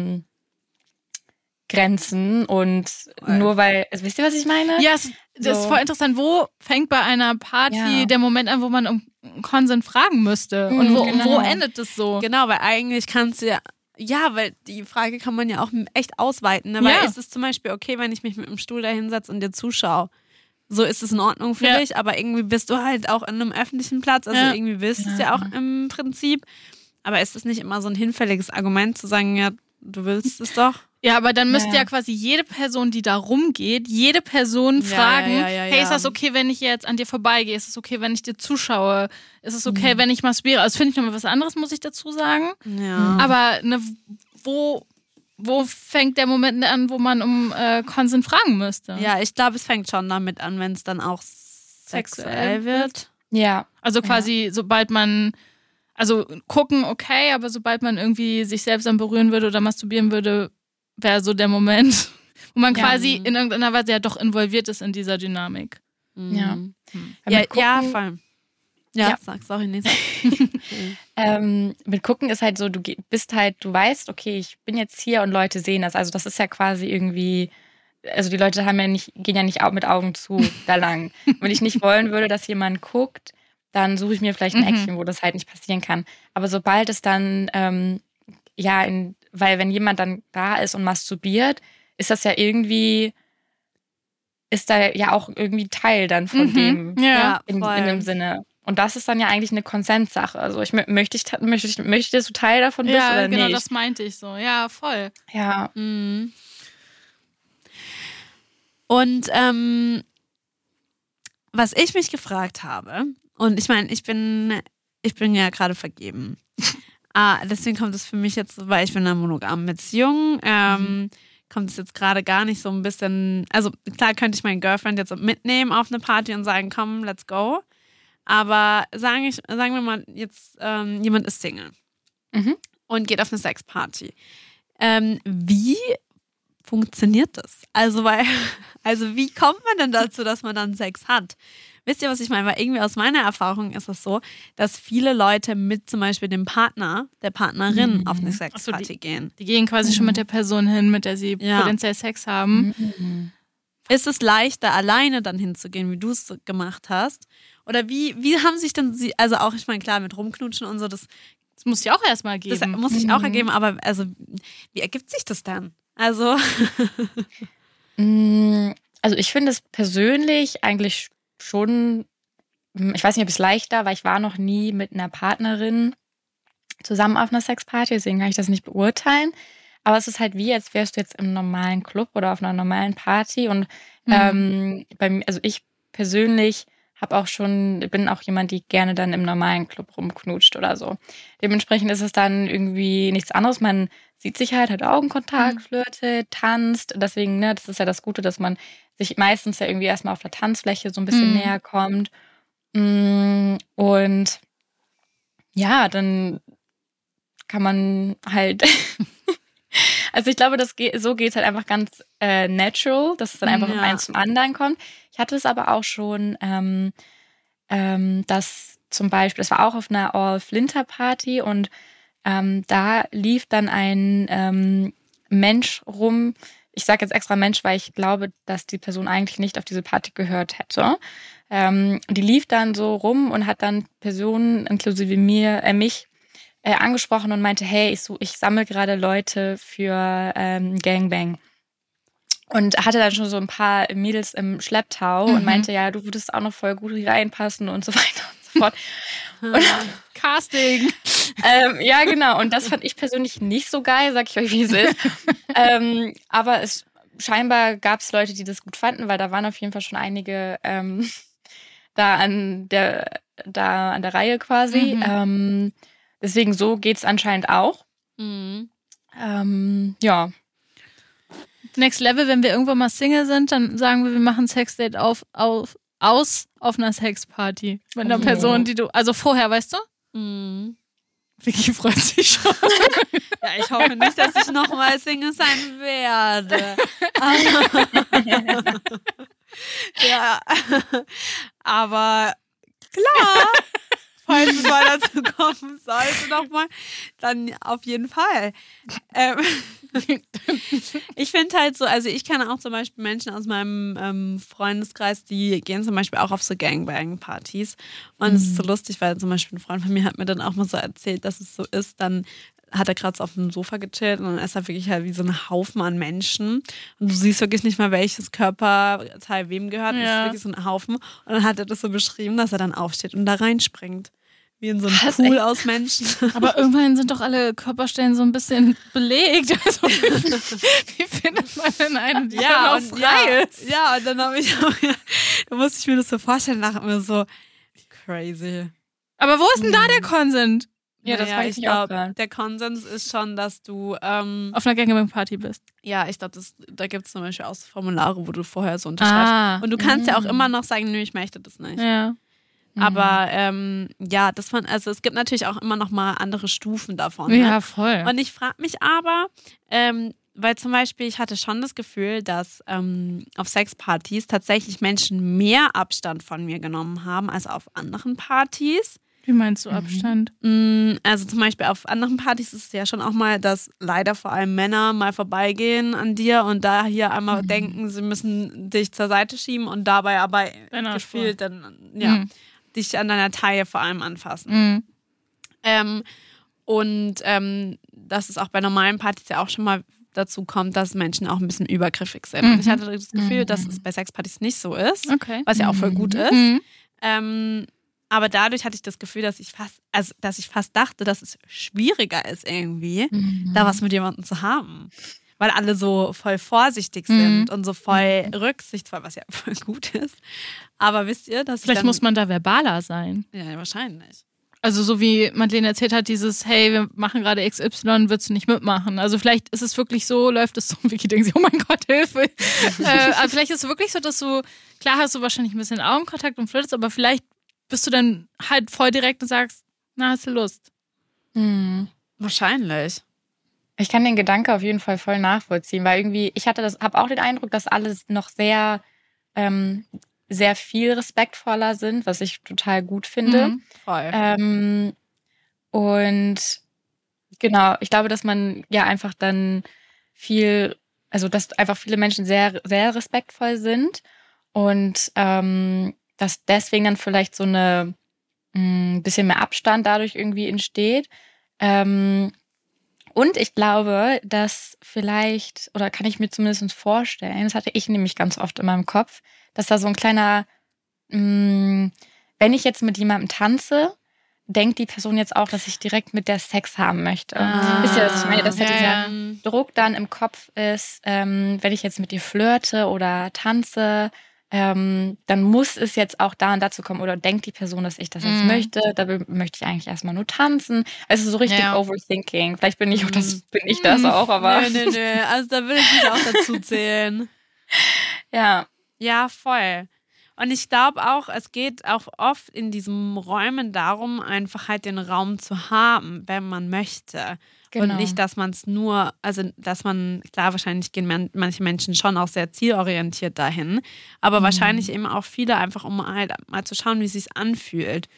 Grenzen und nur weil, also, wisst ihr, was ich meine? Ja, das ist voll interessant. Wo fängt bei einer Party der Moment an, wo man Consent fragen müsste. Und wo endet es so? Genau, weil eigentlich kannst du ja, weil die Frage kann man ja auch echt ausweiten. Ne? Weil ist es zum Beispiel okay, wenn ich mich mit dem Stuhl da hinsetze und dir zuschaue? So ist es in Ordnung für dich, aber irgendwie bist du halt auch in einem öffentlichen Platz, also irgendwie willst du es ja auch im Prinzip. Aber ist es nicht immer so ein hinfälliges Argument zu sagen, ja, du willst es doch? Ja, aber dann müsste ja quasi jede Person, die da rumgeht, jede Person fragen, hey, ist das okay, wenn ich jetzt an dir vorbeigehe? Ist es okay, wenn ich dir zuschaue? Ist es okay, wenn ich masturbiere? Also finde ich nochmal was anderes, muss ich dazu sagen. Ja. Aber wo fängt der Moment an, wo man um Consent fragen müsste? Ja, ich glaube, es fängt schon damit an, wenn es dann auch sexuell wird. Ja. Also quasi, sobald man, also gucken, okay, aber sobald man irgendwie sich selbst dann berühren würde oder masturbieren würde, wäre so der Moment, wo man quasi in irgendeiner Weise ja doch involviert ist in dieser Dynamik. Ja. Ja, voll. Ja, sorry, nicht. Mit Gucken ist halt so, du weißt, okay, ich bin jetzt hier und Leute sehen das. Also das ist ja quasi irgendwie, also die Leute gehen ja nicht mit Augen zu da lang. Wenn ich nicht wollen würde, dass jemand guckt, dann suche ich mir vielleicht ein Eckchen, wo das halt nicht passieren kann. Aber sobald es dann, weil wenn jemand dann da ist und masturbiert, ist das ja irgendwie, ist da ja auch irgendwie Teil dann von dem in dem Sinne. Und das ist dann ja eigentlich eine Konsenssache. Also möchte ich, dass du Teil davon bist oder nicht? Ja, genau, das meinte ich so. Ja, voll. Ja. Mhm. Und was ich mich gefragt habe, und ich meine, ich bin ja gerade vergeben. Deswegen kommt es für mich jetzt, weil ich bin in einer monogamen Beziehung, kommt es jetzt gerade gar nicht so ein bisschen, also klar könnte ich meinen Girlfriend jetzt mitnehmen auf eine Party und sagen, komm, let's go. Aber sagen wir mal, jetzt jemand ist Single und geht auf eine Sexparty. Wie funktioniert das? Also wie kommt man denn dazu, dass man dann Sex hat? Wisst ihr, was ich meine? Weil irgendwie aus meiner Erfahrung ist es so, dass viele Leute mit zum Beispiel dem Partner, der Partnerin auf eine Sexparty gehen. Die gehen quasi schon mit der Person hin, mit der sie potenziell Sex haben. Ist es leichter, alleine dann hinzugehen, wie du es gemacht hast? Oder wie haben sich denn sie, also auch, ich meine, klar, mit rumknutschen und so, das muss ja auch erstmal geben. Das muss sich auch ergeben, aber also, wie ergibt sich das dann? Also ich finde es persönlich eigentlich schon, ich weiß nicht, ob es leichter, weil ich war noch nie mit einer Partnerin zusammen auf einer Sexparty, deswegen kann ich das nicht beurteilen. Aber es ist halt wie, als wärst du jetzt im normalen Club oder auf einer normalen Party. Und bei mir, also ich persönlich bin auch jemand, die gerne dann im normalen Club rumknutscht oder so. Dementsprechend ist es dann irgendwie nichts anderes. Man sieht sich halt, hat Augenkontakt, flirtet, tanzt. Deswegen, das ist ja das Gute, dass man sich meistens ja irgendwie erstmal auf der Tanzfläche so ein bisschen näher kommt. Und ja, dann kann man halt also ich glaube, so geht es halt einfach ganz natural, dass es dann einfach von eins zum anderen kommt. Ich hatte es aber auch schon, dass zum Beispiel, das war auch auf einer All-Flinter-Party und da lief dann ein Mensch rum. Ich sage jetzt extra Mensch, weil ich glaube, dass die Person eigentlich nicht auf diese Party gehört hätte. Die lief dann so rum und hat dann Personen, inklusive mich, angesprochen und meinte, hey, ich sammle gerade Leute für Gangbang. Und hatte dann schon so ein paar Mädels im Schlepptau und meinte, ja, du würdest auch noch voll gut reinpassen und so weiter und so fort. Und Casting. Ja, genau. Und das fand ich persönlich nicht so geil, sag ich euch, wie es ist. Aber scheinbar gab es Leute, die das gut fanden, weil da waren auf jeden Fall schon einige da an der Reihe quasi. Deswegen so geht's anscheinend auch. Ja. Next Level, wenn wir irgendwann mal Single sind, dann sagen wir machen Sexdate auf einer Sexparty. Mit einer Person, die du, also vorher, weißt du? Vicky freut sich schon. Ja, ich hoffe nicht, dass ich nochmal Single sein werde. Ja, aber klar, falls es mal dazu kommen sollte nochmal, dann auf jeden Fall. Ich finde halt so, also ich kenne auch zum Beispiel Menschen aus meinem Freundeskreis, die gehen zum Beispiel auch auf so Gangbang-Partys. Und es ist so lustig, weil zum Beispiel ein Freund von mir hat mir dann auch mal so erzählt, dass es so ist, dann hat er gerade so auf dem Sofa gechillt und dann ist er wirklich halt wie so ein Haufen an Menschen. Und du siehst wirklich nicht mal, welches Körperteil wem gehört. Es ist wirklich so ein Haufen. Und dann hat er das so beschrieben, dass er dann aufsteht und da reinspringt. Wie in so einem Pool aus Menschen. Aber irgendwann sind doch alle Körperstellen so ein bisschen belegt. Also, wie findet man denn einen, die dann auch frei ist? Ja, und dann habe ich auch, da musste ich mir das so vorstellen, dachte mir so, crazy. Aber wo ist denn da der Konsens? Ja, das weiß ich auch gerade. Der Konsens ist schon, dass du auf einer Gangbang-Party bist. Ja, ich glaube, da gibt es zum Beispiel auch so Formulare, wo du vorher so unterschreibst. Und du kannst ja auch immer noch sagen, nö, ich möchte das nicht. Ja. Aber ja, also es gibt natürlich auch immer noch mal andere Stufen davon. Ne? Ja, voll. Und ich frage mich aber, weil zum Beispiel ich hatte schon das Gefühl, dass auf Sexpartys tatsächlich Menschen mehr Abstand von mir genommen haben als auf anderen Partys. Wie meinst du Abstand? Also zum Beispiel auf anderen Partys ist es ja schon auch mal, dass leider vor allem Männer mal vorbeigehen an dir und da hier einmal denken, sie müssen dich zur Seite schieben und dabei aber gefühlt dann, dich an deiner Taille vor allem anfassen. Dass es auch bei normalen Partys ja auch schon mal dazu kommt, dass Menschen auch ein bisschen übergriffig sind. Und ich hatte das Gefühl, dass es bei Sexpartys nicht so ist, was ja auch voll gut ist. Aber dadurch hatte ich das Gefühl, dass ich fast dachte, dass es schwieriger ist irgendwie, da was mit jemandem zu haben. Weil alle so voll vorsichtig sind und so voll rücksichtsvoll, was ja voll gut ist. Aber wisst ihr, dass vielleicht muss man da verbaler sein. Ja, wahrscheinlich. Also so wie Madeleine erzählt hat, dieses, hey, wir machen gerade XY, würdest du nicht mitmachen? Also vielleicht ist es wirklich so, läuft es so, und Vicky denkt sich, oh mein Gott, Hilfe. Also vielleicht ist es wirklich so, dass du, klar hast du wahrscheinlich ein bisschen Augenkontakt und flirtest, aber vielleicht bist du dann halt voll direkt und sagst, na, hast du Lust? Wahrscheinlich. Ich kann den Gedanke auf jeden Fall voll nachvollziehen, weil irgendwie, ich habe auch den Eindruck, dass alle noch sehr, sehr viel respektvoller sind, was ich total gut finde. Voll. Und genau, ich glaube, dass man ja einfach dann dass einfach viele Menschen sehr, sehr respektvoll sind und dass deswegen dann vielleicht so eine bisschen mehr Abstand dadurch irgendwie entsteht. Und ich glaube, dass vielleicht, oder kann ich mir zumindest vorstellen, das hatte ich nämlich ganz oft in meinem Kopf, dass da so ein kleiner, wenn ich jetzt mit jemandem tanze, denkt die Person jetzt auch, dass ich direkt mit der Sex haben möchte. Wisst ihr, was ich meine? Dass dieser Druck dann im Kopf ist, wenn ich jetzt mit dir flirte oder tanze, dann muss es jetzt auch da und dazu kommen oder denkt die Person, dass ich das jetzt möchte. Da möchte ich eigentlich erstmal nur tanzen. Also so richtig Overthinking. Vielleicht bin ich das auch, aber... Nö. Also da würde ich mich auch dazu zählen. Ja. Ja, voll. Und ich glaube auch, es geht auch oft in diesen Räumen darum, einfach halt den Raum zu haben, wenn man möchte. Genau. Und nicht, dass man es nur, also dass man, klar, wahrscheinlich gehen manche Menschen schon auch sehr zielorientiert dahin, aber wahrscheinlich eben auch viele einfach, um halt mal zu schauen, wie es sich anfühlt.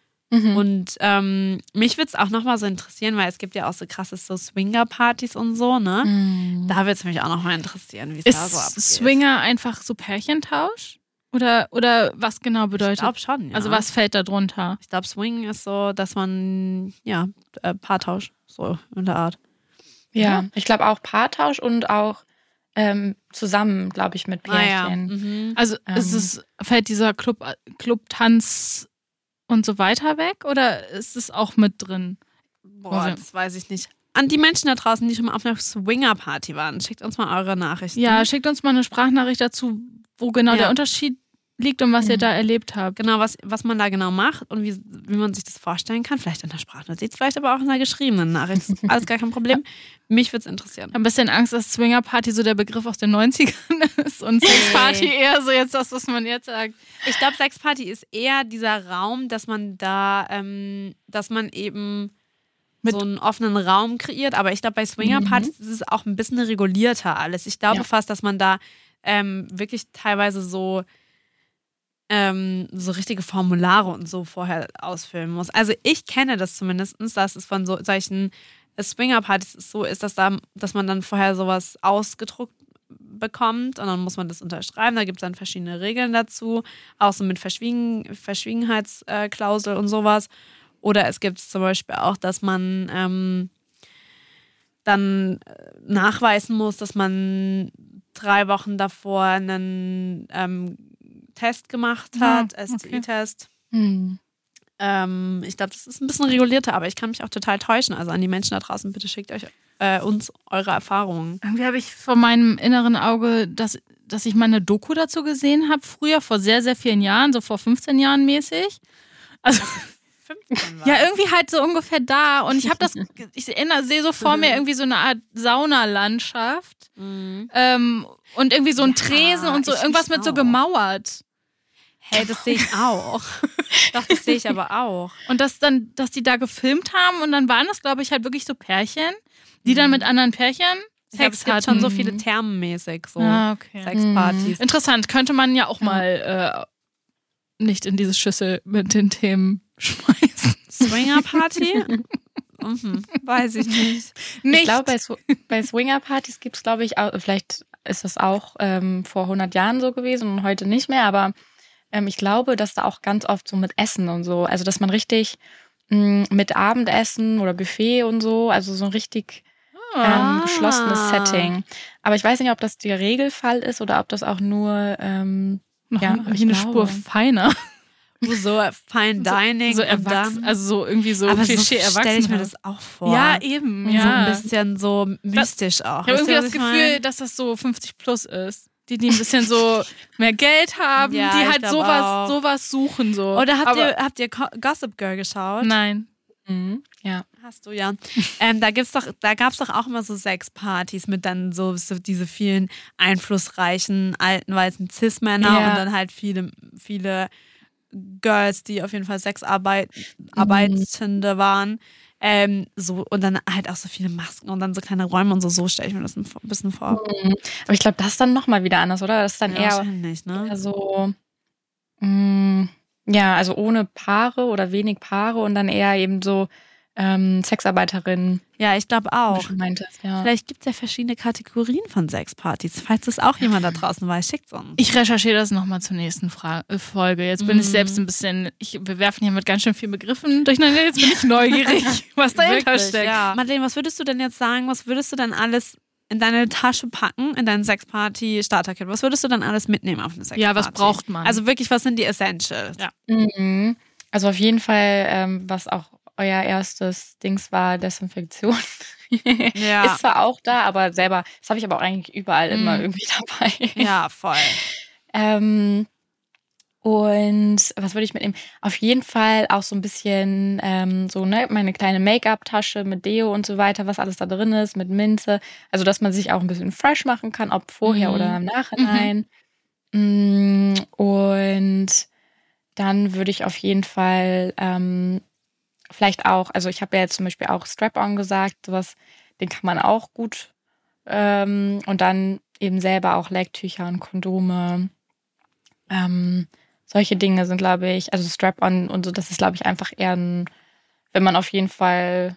Und mich würde es auch nochmal so interessieren, weil es gibt ja auch so krasses so Swinger-Partys und so, ne? Da würde es mich auch nochmal interessieren, wie es da so abgeht. Ist Swinger einfach so Pärchentausch? Oder was genau bedeutet? Ich glaube schon, ja. Also was fällt da drunter? Ich glaube, Swing ist so, dass man, Paartausch, so in der Art. Ja, ich glaube auch Paartausch und auch zusammen, glaube ich, mit Pärchen. Also fällt dieser Club-Tanz und so weiter weg oder ist es auch mit drin? Boah, das weiß ich nicht. An die Menschen da draußen, die schon mal auf einer Swinger-Party waren, schickt uns mal eure Nachrichten. Ja, schickt uns mal eine Sprachnachricht dazu, wo genau der Unterschied liegt und was ihr da erlebt habt. Genau, was man da genau macht und wie man sich das vorstellen kann. Vielleicht in der Sprachnotiz, vielleicht aber auch in einer geschriebenen Nachricht. Alles gar kein Problem. Mich würde es interessieren. Ich habe ein bisschen Angst, dass Swinger-Party so der Begriff aus den 90ern ist und Sexparty eher so jetzt das, was man jetzt sagt. Ich glaube, Sexparty ist eher dieser Raum, dass man da, dass man eben so einen offenen Raum kreiert. Aber ich glaube, bei Swinger-Partys ist es auch ein bisschen regulierter alles. Ich glaube fast, dass man da wirklich teilweise so richtige Formulare und so vorher ausfüllen muss. Also ich kenne das zumindest, dass es von solchen Swinger-Partys so ist, dass man dann vorher sowas ausgedruckt bekommt und dann muss man das unterschreiben. Da gibt es dann verschiedene Regeln dazu, auch so mit Verschwiegenheitsklausel und sowas. Oder es gibt zum Beispiel auch, dass man dann nachweisen muss, dass man 3 Wochen davor einen Test gemacht hat, STI-Test. Hm. Ich glaube, das ist ein bisschen regulierter, aber ich kann mich auch total täuschen. Also an die Menschen da draußen, bitte schickt euch uns eure Erfahrungen. Irgendwie habe ich vor meinem inneren Auge, dass ich mal eine Doku dazu gesehen habe, früher, vor sehr, sehr vielen Jahren, so vor 15 Jahren mäßig. Also 15 war ja, irgendwie halt so ungefähr da. Und ich habe sehe so vor mir irgendwie so eine Art Saunalandschaft. Und irgendwie so ein Tresen und so irgendwas mit so gemauert. Hey, das sehe ich auch. Doch, das sehe ich aber auch. Und dass die da gefilmt haben und dann waren das, glaube ich, halt wirklich so Pärchen, die dann mit anderen Pärchen Sex Es gibt hatten. schon so viele thermenmäßig, so Okay. Sexpartys. Interessant, könnte man ja auch mal nicht in diese Schüssel mit den Themen schmeißen. Swingerparty? Weiß ich nicht. Ich glaube, bei Swinger-Partys gibt es, glaube ich, auch, vielleicht ist das auch vor 100 Jahren so gewesen und heute nicht mehr, aber ich glaube, dass da auch ganz oft so mit Essen und so, also dass man richtig mit Abendessen oder Buffet und so, also so ein richtig geschlossenes Setting. Aber ich weiß nicht, ob das der Regelfall ist oder ob das auch nur eine Spur feiner. So Fine Dining So und erwachsen, dann, also so irgendwie so aber Klischee so erwachsen. stelle ich mir das auch vor. Ja, eben. Und Ja. so ein bisschen so mystisch auch. Ich habe irgendwie Wisst ihr, das was ich Gefühl, meine? dass das so 50 plus ist. Die ein bisschen so mehr Geld haben, Ja, die ich halt glaub sowas suchen. So. Oder Aber habt ihr Gossip Girl geschaut? nein. Ja. Hast du ja. Da gab's doch auch immer so Sexpartys mit dann so diese vielen einflussreichen alten weißen Cis-Männer und dann halt viele Girls, die auf jeden Fall Sexarbeitende waren. So, und dann halt auch so viele Masken und dann so kleine Räume und so stelle ich mir das ein bisschen vor. Aber ich glaube, das ist dann nochmal wieder anders, oder? Das ist dann Ja, wahrscheinlich, ne? eher so, also ohne Paare oder wenig Paare und dann eher eben so Sexarbeiterinnen, Ja, ich glaube wie auch. du schon meintest, ja. Vielleicht gibt es ja verschiedene Kategorien von Sexpartys. Falls das auch jemand da draußen weiß, schickt's uns. Ich recherchiere das nochmal zur nächsten Folge. Jetzt bin ich selbst ein bisschen, wir werfen hier mit ganz schön vielen Begriffen durcheinander. Jetzt bin ich neugierig, was dahinter Wirklich, steckt. ja. Madeleine, was würdest du denn jetzt sagen? Was würdest du denn alles in deine Tasche packen, in deinen Sexparty-Starter-Kit? Was würdest du dann alles mitnehmen auf eine Sexparty? Ja, was braucht man? Also wirklich, was sind die Essentials? Ja. Also auf jeden Fall, was auch euer erstes Dings war, Desinfektion. Ja. Ist zwar auch da, aber selber, das habe ich aber auch eigentlich überall immer irgendwie dabei. Ja, voll. Und was würde ich mitnehmen? Auf jeden Fall auch so ein bisschen meine kleine Make-up-Tasche mit Deo und so weiter, was alles da drin ist, mit Minze. Also, dass man sich auch ein bisschen fresh machen kann, ob vorher oder im Nachhinein. Und dann würde ich auf jeden Fall vielleicht auch, also ich habe ja jetzt zum Beispiel auch Strap-on gesagt, sowas, den kann man auch gut. Und dann eben selber auch Lecktücher und Kondome. Solche Dinge sind, glaube ich, also Strap-on und so, das ist, glaube ich, einfach eher wenn man auf jeden Fall,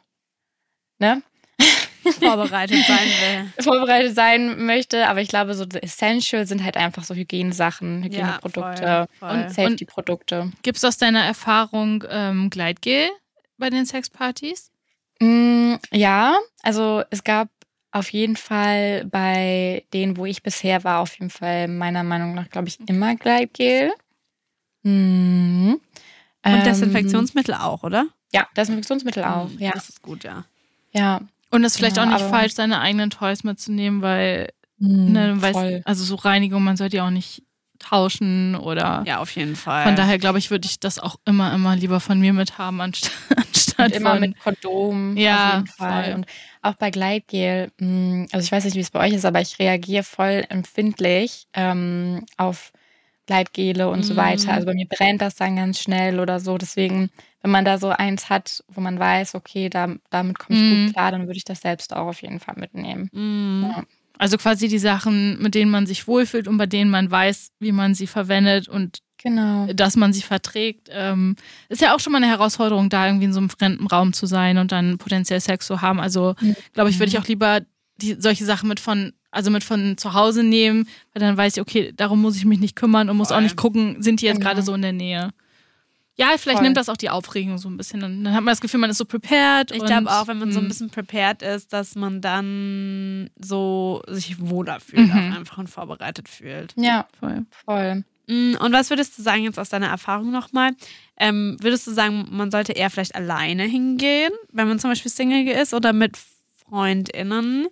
vorbereitet sein möchte. Aber ich glaube, so essential sind halt einfach so Hygienesachen, Hygieneprodukte voll. und Safety-Produkte. Gibt es aus deiner Erfahrung Gleitgel bei den Sexpartys? Ja, also es gab auf jeden Fall bei denen, wo ich bisher war, auf jeden Fall meiner Meinung nach, glaube ich, immer Gleitgel. Und Desinfektionsmittel auch, oder? Ja, Desinfektionsmittel auch. Ja. Das ist gut, ja. Ja. Und es ist vielleicht auch nicht aber- falsch, seine eigenen Toys mitzunehmen, weil, voll. also so Reinigung, man sollte ja auch nicht tauschen oder. Ja, auf jeden Fall. Von daher, glaube ich, würde ich das auch immer lieber von mir mit haben, anstatt Und immer von. mit Kondom Ja, auf jeden Fall. voll. Und auch bei Gleitgel, also ich weiß nicht, wie es bei euch ist, aber ich reagiere voll empfindlich auf Gleitgele und so weiter. Also bei mir brennt das dann ganz schnell oder so. Deswegen, wenn man da so eins hat, wo man weiß, okay, damit komme ich gut klar, dann würde ich das selbst auch auf jeden Fall mitnehmen. Ja. Also quasi die Sachen, mit denen man sich wohlfühlt und bei denen man weiß, wie man sie verwendet und Genau. dass man sie verträgt. Ist ja auch schon mal eine Herausforderung, da irgendwie in so einem fremden Raum zu sein und dann potenziell Sex zu haben. Also, glaube ich, würde ich auch lieber solche Sachen mit von von zu Hause nehmen, weil dann weiß ich, okay, darum muss ich mich nicht kümmern und muss auch nicht gucken, sind die jetzt gerade so in der Nähe. Ja, vielleicht nimmt das auch die Aufregung so ein bisschen. Dann hat man das Gefühl, man ist so prepared. Ich glaube auch, wenn man so ein bisschen prepared ist, dass man dann so sich wohler fühlt, auch einfach und vorbereitet fühlt. Ja, voll. Und was würdest du sagen jetzt aus deiner Erfahrung nochmal? Würdest du sagen, man sollte eher vielleicht alleine hingehen, wenn man zum Beispiel Single ist oder mit FreundInnen?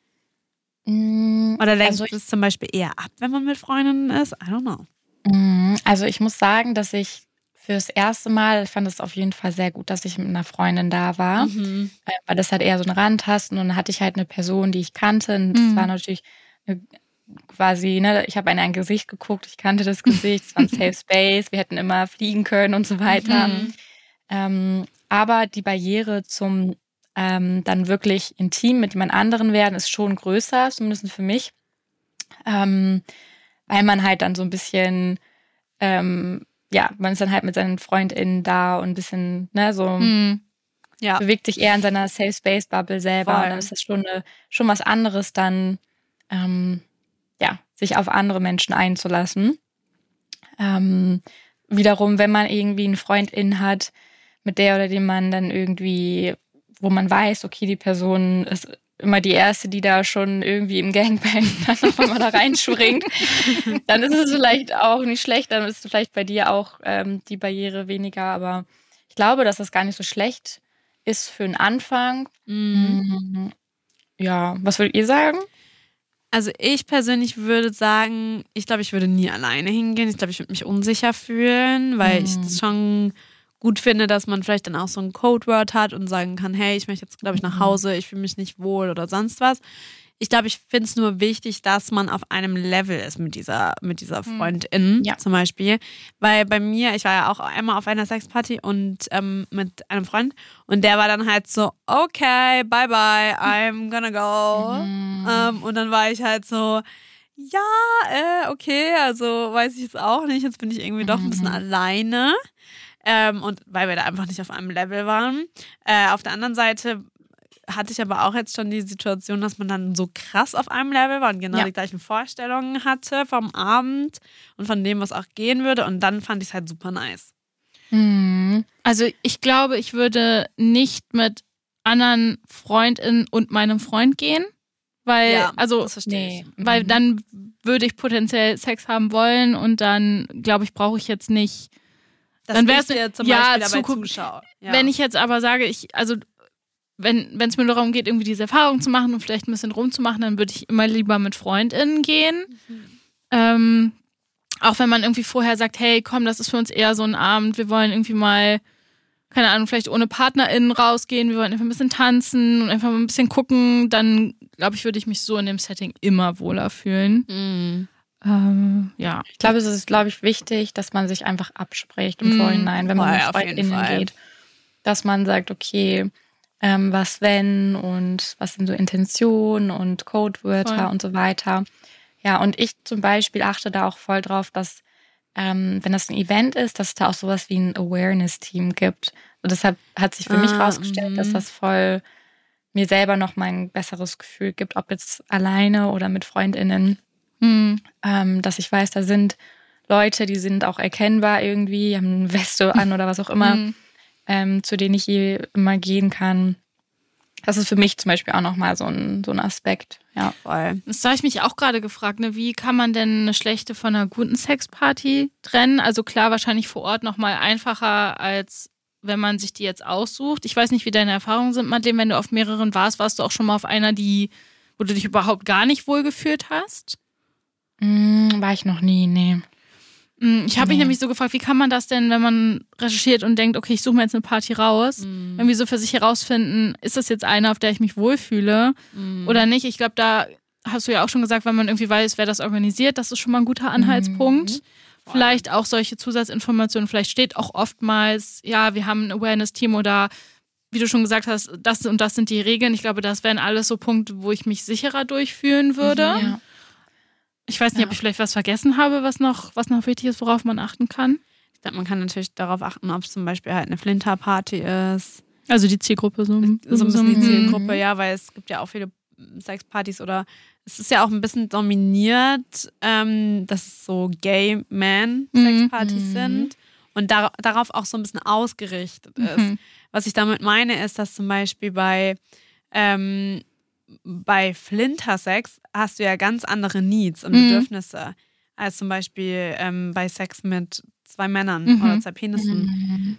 Oder lenkst du es zum Beispiel eher ab, wenn man mit Freundinnen ist? I don't know. Also ich muss sagen, dass ich fürs erste Mal, ich fand es auf jeden Fall sehr gut, dass ich mit einer Freundin da war, weil das halt eher so ein Randtasten und dann hatte ich halt eine Person, die ich kannte und das war natürlich quasi, ich habe in ein Gesicht geguckt, ich kannte das Gesicht, es war ein Safe Space, wir hätten immer fliegen können und so weiter. Aber die Barriere zum dann wirklich intim mit jemand anderen werden ist schon größer, zumindest für mich, weil man halt dann so ein bisschen man ist dann halt mit seinen FreundInnen da und ein bisschen, bewegt sich eher in seiner Safe Space Bubble selber. Voll. Und dann ist das schon was anderes, dann sich auf andere Menschen einzulassen. Wiederum, wenn man irgendwie eine Freundin hat, mit der oder dem man dann irgendwie, wo man weiß, okay, die Person ist immer die Erste, die da schon irgendwie im Gangbang dann noch einmal da reinspringt, dann ist es vielleicht auch nicht schlecht, dann ist vielleicht bei dir auch die Barriere weniger, aber ich glaube, dass das gar nicht so schlecht ist für einen Anfang. Ja, was würdet ihr sagen? Also ich persönlich würde sagen, ich glaube, ich würde nie alleine hingehen. Ich glaube, ich würde mich unsicher fühlen, weil ich das schon gut finde, dass man vielleicht dann auch so ein Codeword hat und sagen kann, hey, ich möchte jetzt, glaube ich, nach Hause, ich fühle mich nicht wohl oder sonst was. Ich glaube, ich finde es nur wichtig, dass man auf einem Level ist mit dieser Freundin zum Beispiel. Weil bei mir, ich war ja auch einmal auf einer Sexparty und mit einem Freund und der war dann halt so, okay, bye bye, I'm gonna go. Und dann war ich halt so, ja, okay, also weiß ich jetzt auch nicht, jetzt bin ich irgendwie doch ein bisschen alleine. Und weil wir da einfach nicht auf einem Level waren. Auf der anderen Seite hatte ich aber auch jetzt schon die Situation, dass man dann so krass auf einem Level war und genau die gleichen Vorstellungen hatte vom Abend und von dem, was auch gehen würde. Und dann fand ich es halt super nice. Also ich glaube, ich würde nicht mit anderen FreundInnen und meinem Freund gehen. Weil, das verstehe ich. Weil dann würde ich potenziell Sex haben wollen und dann, glaube ich, brauche ich jetzt nicht. Dann wäre es ja zum Beispiel dabei Zuschauer. Ja. Wenn ich jetzt aber sage, wenn es mir darum geht, irgendwie diese Erfahrung zu machen und vielleicht ein bisschen rumzumachen, dann würde ich immer lieber mit FreundInnen gehen. Auch wenn man irgendwie vorher sagt, hey, komm, das ist für uns eher so ein Abend, wir wollen irgendwie mal, keine Ahnung, vielleicht ohne PartnerInnen rausgehen, wir wollen einfach ein bisschen tanzen und einfach mal ein bisschen gucken, dann, glaube ich, würde ich mich so in dem Setting immer wohler fühlen. Ich glaube, es ist, wichtig, dass man sich einfach abspricht im Vorhinein, wenn man mit FreundInnen geht. Dass man sagt, okay, was wenn und was sind so Intentionen und Codewörter und so weiter. Ja, und ich zum Beispiel achte da auch voll drauf, dass, wenn das ein Event ist, dass es da auch sowas wie ein Awareness-Team gibt. Und deshalb hat sich für mich rausgestellt, dass das voll mir selber noch mal ein besseres Gefühl gibt, ob jetzt alleine oder mit FreundInnen. Dass ich weiß, da sind Leute, die sind auch erkennbar irgendwie, haben eine Weste an oder was auch immer, zu denen ich immer gehen kann. Das ist für mich zum Beispiel auch nochmal so ein Aspekt. Ja, voll. Das habe ich mich auch gerade gefragt, wie kann man denn eine schlechte von einer guten Sexparty trennen? Also klar, wahrscheinlich vor Ort nochmal einfacher, als wenn man sich die jetzt aussucht. Ich weiß nicht, wie deine Erfahrungen sind, Madeleine, wenn du auf mehreren warst du auch schon mal auf einer, wo du dich überhaupt gar nicht wohlgefühlt hast? War ich noch nie, nee. Ich habe mich nämlich so gefragt, wie kann man das denn, wenn man recherchiert und denkt, okay, ich suche mir jetzt eine Party raus, irgendwie so für sich herausfinden, ist das jetzt eine, auf der ich mich wohlfühle oder nicht? Ich glaube, da hast du ja auch schon gesagt, wenn man irgendwie weiß, wer das organisiert, das ist schon mal ein guter Anhaltspunkt. Vielleicht auch solche Zusatzinformationen, vielleicht steht auch oftmals, ja, wir haben ein Awareness-Team oder wie du schon gesagt hast, das und das sind die Regeln. Ich glaube, das wären alles so Punkte, wo ich mich sicherer durchfühlen würde. Ja. Ich weiß nicht, ob ich vielleicht was vergessen habe, was noch wichtig ist, worauf man achten kann. Ich glaube, man kann natürlich darauf achten, ob es zum Beispiel halt eine Flinter-Party ist. Also die Zielgruppe so ein bisschen die Zielgruppe, ja, weil es gibt ja auch viele Sexpartys oder es ist ja auch ein bisschen dominiert, dass es so Gay-Man-Sexpartys sind und darauf auch so ein bisschen ausgerichtet ist. Was ich damit meine, ist, dass zum Beispiel bei Flintersex hast du ja ganz andere Needs und Bedürfnisse als zum Beispiel bei Sex mit 2 Männern oder 2 Penissen.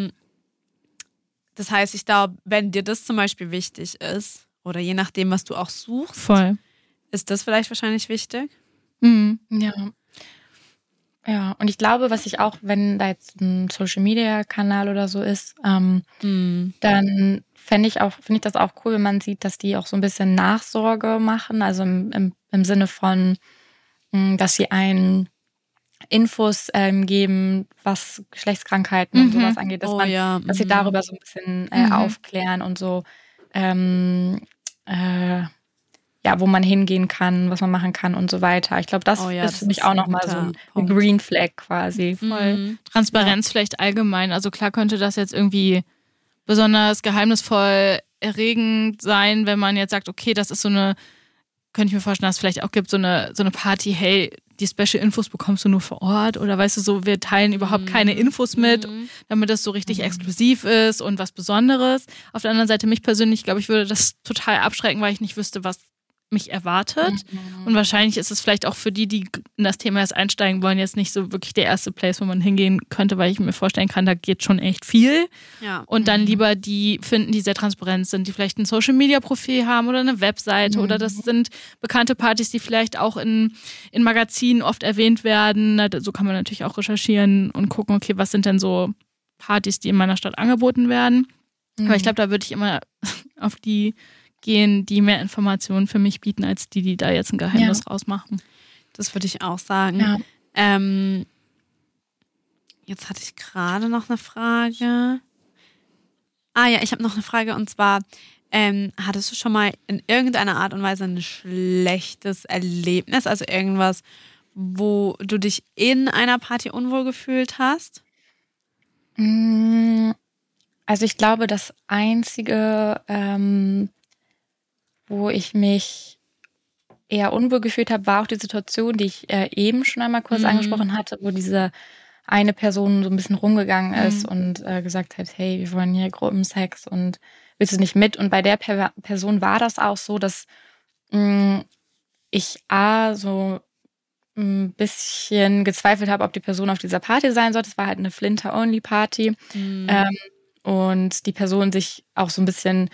Das heißt, ich glaube, wenn dir das zum Beispiel wichtig ist oder je nachdem, was du auch suchst, Voll. ist das vielleicht wahrscheinlich wichtig. Ja. Ja, und ich glaube, was ich auch, wenn da jetzt ein Social-Media-Kanal oder so ist, dann finde ich das auch cool, wenn man sieht, dass die auch so ein bisschen Nachsorge machen, also im Sinne von, dass sie einen Infos geben, was Geschlechtskrankheiten und sowas angeht, dass sie darüber so ein bisschen aufklären und so, wo man hingehen kann, was man machen kann und so weiter. Ich glaube, das ist für mich auch nochmal so ein Green Flag quasi. Voll. Transparenz vielleicht allgemein. Also klar könnte das jetzt irgendwie besonders geheimnisvoll erregend sein, wenn man jetzt sagt, okay, das ist so eine, könnte ich mir vorstellen, dass es vielleicht auch gibt, so eine Party, hey, die Special Infos bekommst du nur vor Ort oder weißt du so, wir teilen überhaupt keine Infos mit, damit das so richtig exklusiv ist und was Besonderes. Auf der anderen Seite, mich persönlich, glaube ich, würde das total abschrecken, weil ich nicht wüsste, was mich erwartet. Und wahrscheinlich ist es vielleicht auch für die in das Thema erst einsteigen wollen, jetzt nicht so wirklich der erste Place, wo man hingehen könnte, weil ich mir vorstellen kann, da geht schon echt viel. Ja. Und dann lieber die finden, die sehr transparent sind, die vielleicht ein Social-Media-Profil haben oder eine Webseite oder das sind bekannte Partys, die vielleicht auch in Magazinen oft erwähnt werden. So kann man natürlich auch recherchieren und gucken, okay, was sind denn so Partys, die in meiner Stadt angeboten werden. Aber ich glaube, da würde ich immer auf die gehen, die mehr Informationen für mich bieten, als die da jetzt ein Geheimnis rausmachen. Das würde ich auch sagen. Ja. Jetzt hatte ich gerade noch eine Frage. Ich habe noch eine Frage und zwar, hattest du schon mal in irgendeiner Art und Weise ein schlechtes Erlebnis, also irgendwas, wo du dich in einer Party unwohl gefühlt hast? Also ich glaube, das Einzige, wo ich mich eher unwohl gefühlt habe, war auch die Situation, die ich eben schon einmal kurz angesprochen hatte, wo diese eine Person so ein bisschen rumgegangen ist und gesagt hat, hey, wir wollen hier Gruppensex und willst du nicht mit? Und bei der Person war das auch so, dass ich so ein bisschen gezweifelt habe, ob die Person auf dieser Party sein sollte. Es war halt eine Flinter-Only-Party. Und die Person sich auch so ein bisschen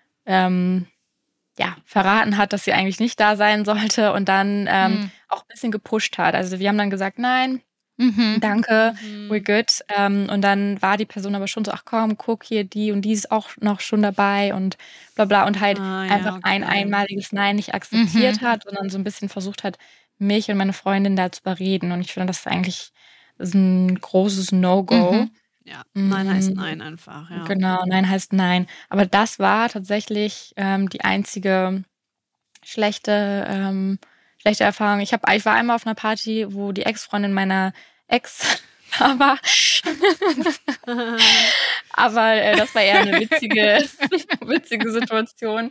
verraten hat, dass sie eigentlich nicht da sein sollte und dann auch ein bisschen gepusht hat. Also wir haben dann gesagt, nein, danke, we're good. Und dann war die Person aber schon so, ach komm, guck hier, die und die ist auch noch schon dabei und bla bla und halt einfach ein einmaliges Nein nicht akzeptiert hat, sondern so ein bisschen versucht hat, mich und meine Freundin da zu überreden. Und ich finde, das ist eigentlich ein großes No-Go. Ja, Nein heißt Nein einfach. Ja. Genau, Nein heißt Nein. Aber das war tatsächlich die einzige schlechte Erfahrung. Ich war einmal auf einer Party, wo die Ex-Freundin meiner Ex da war. Aber das war eher eine witzige Situation.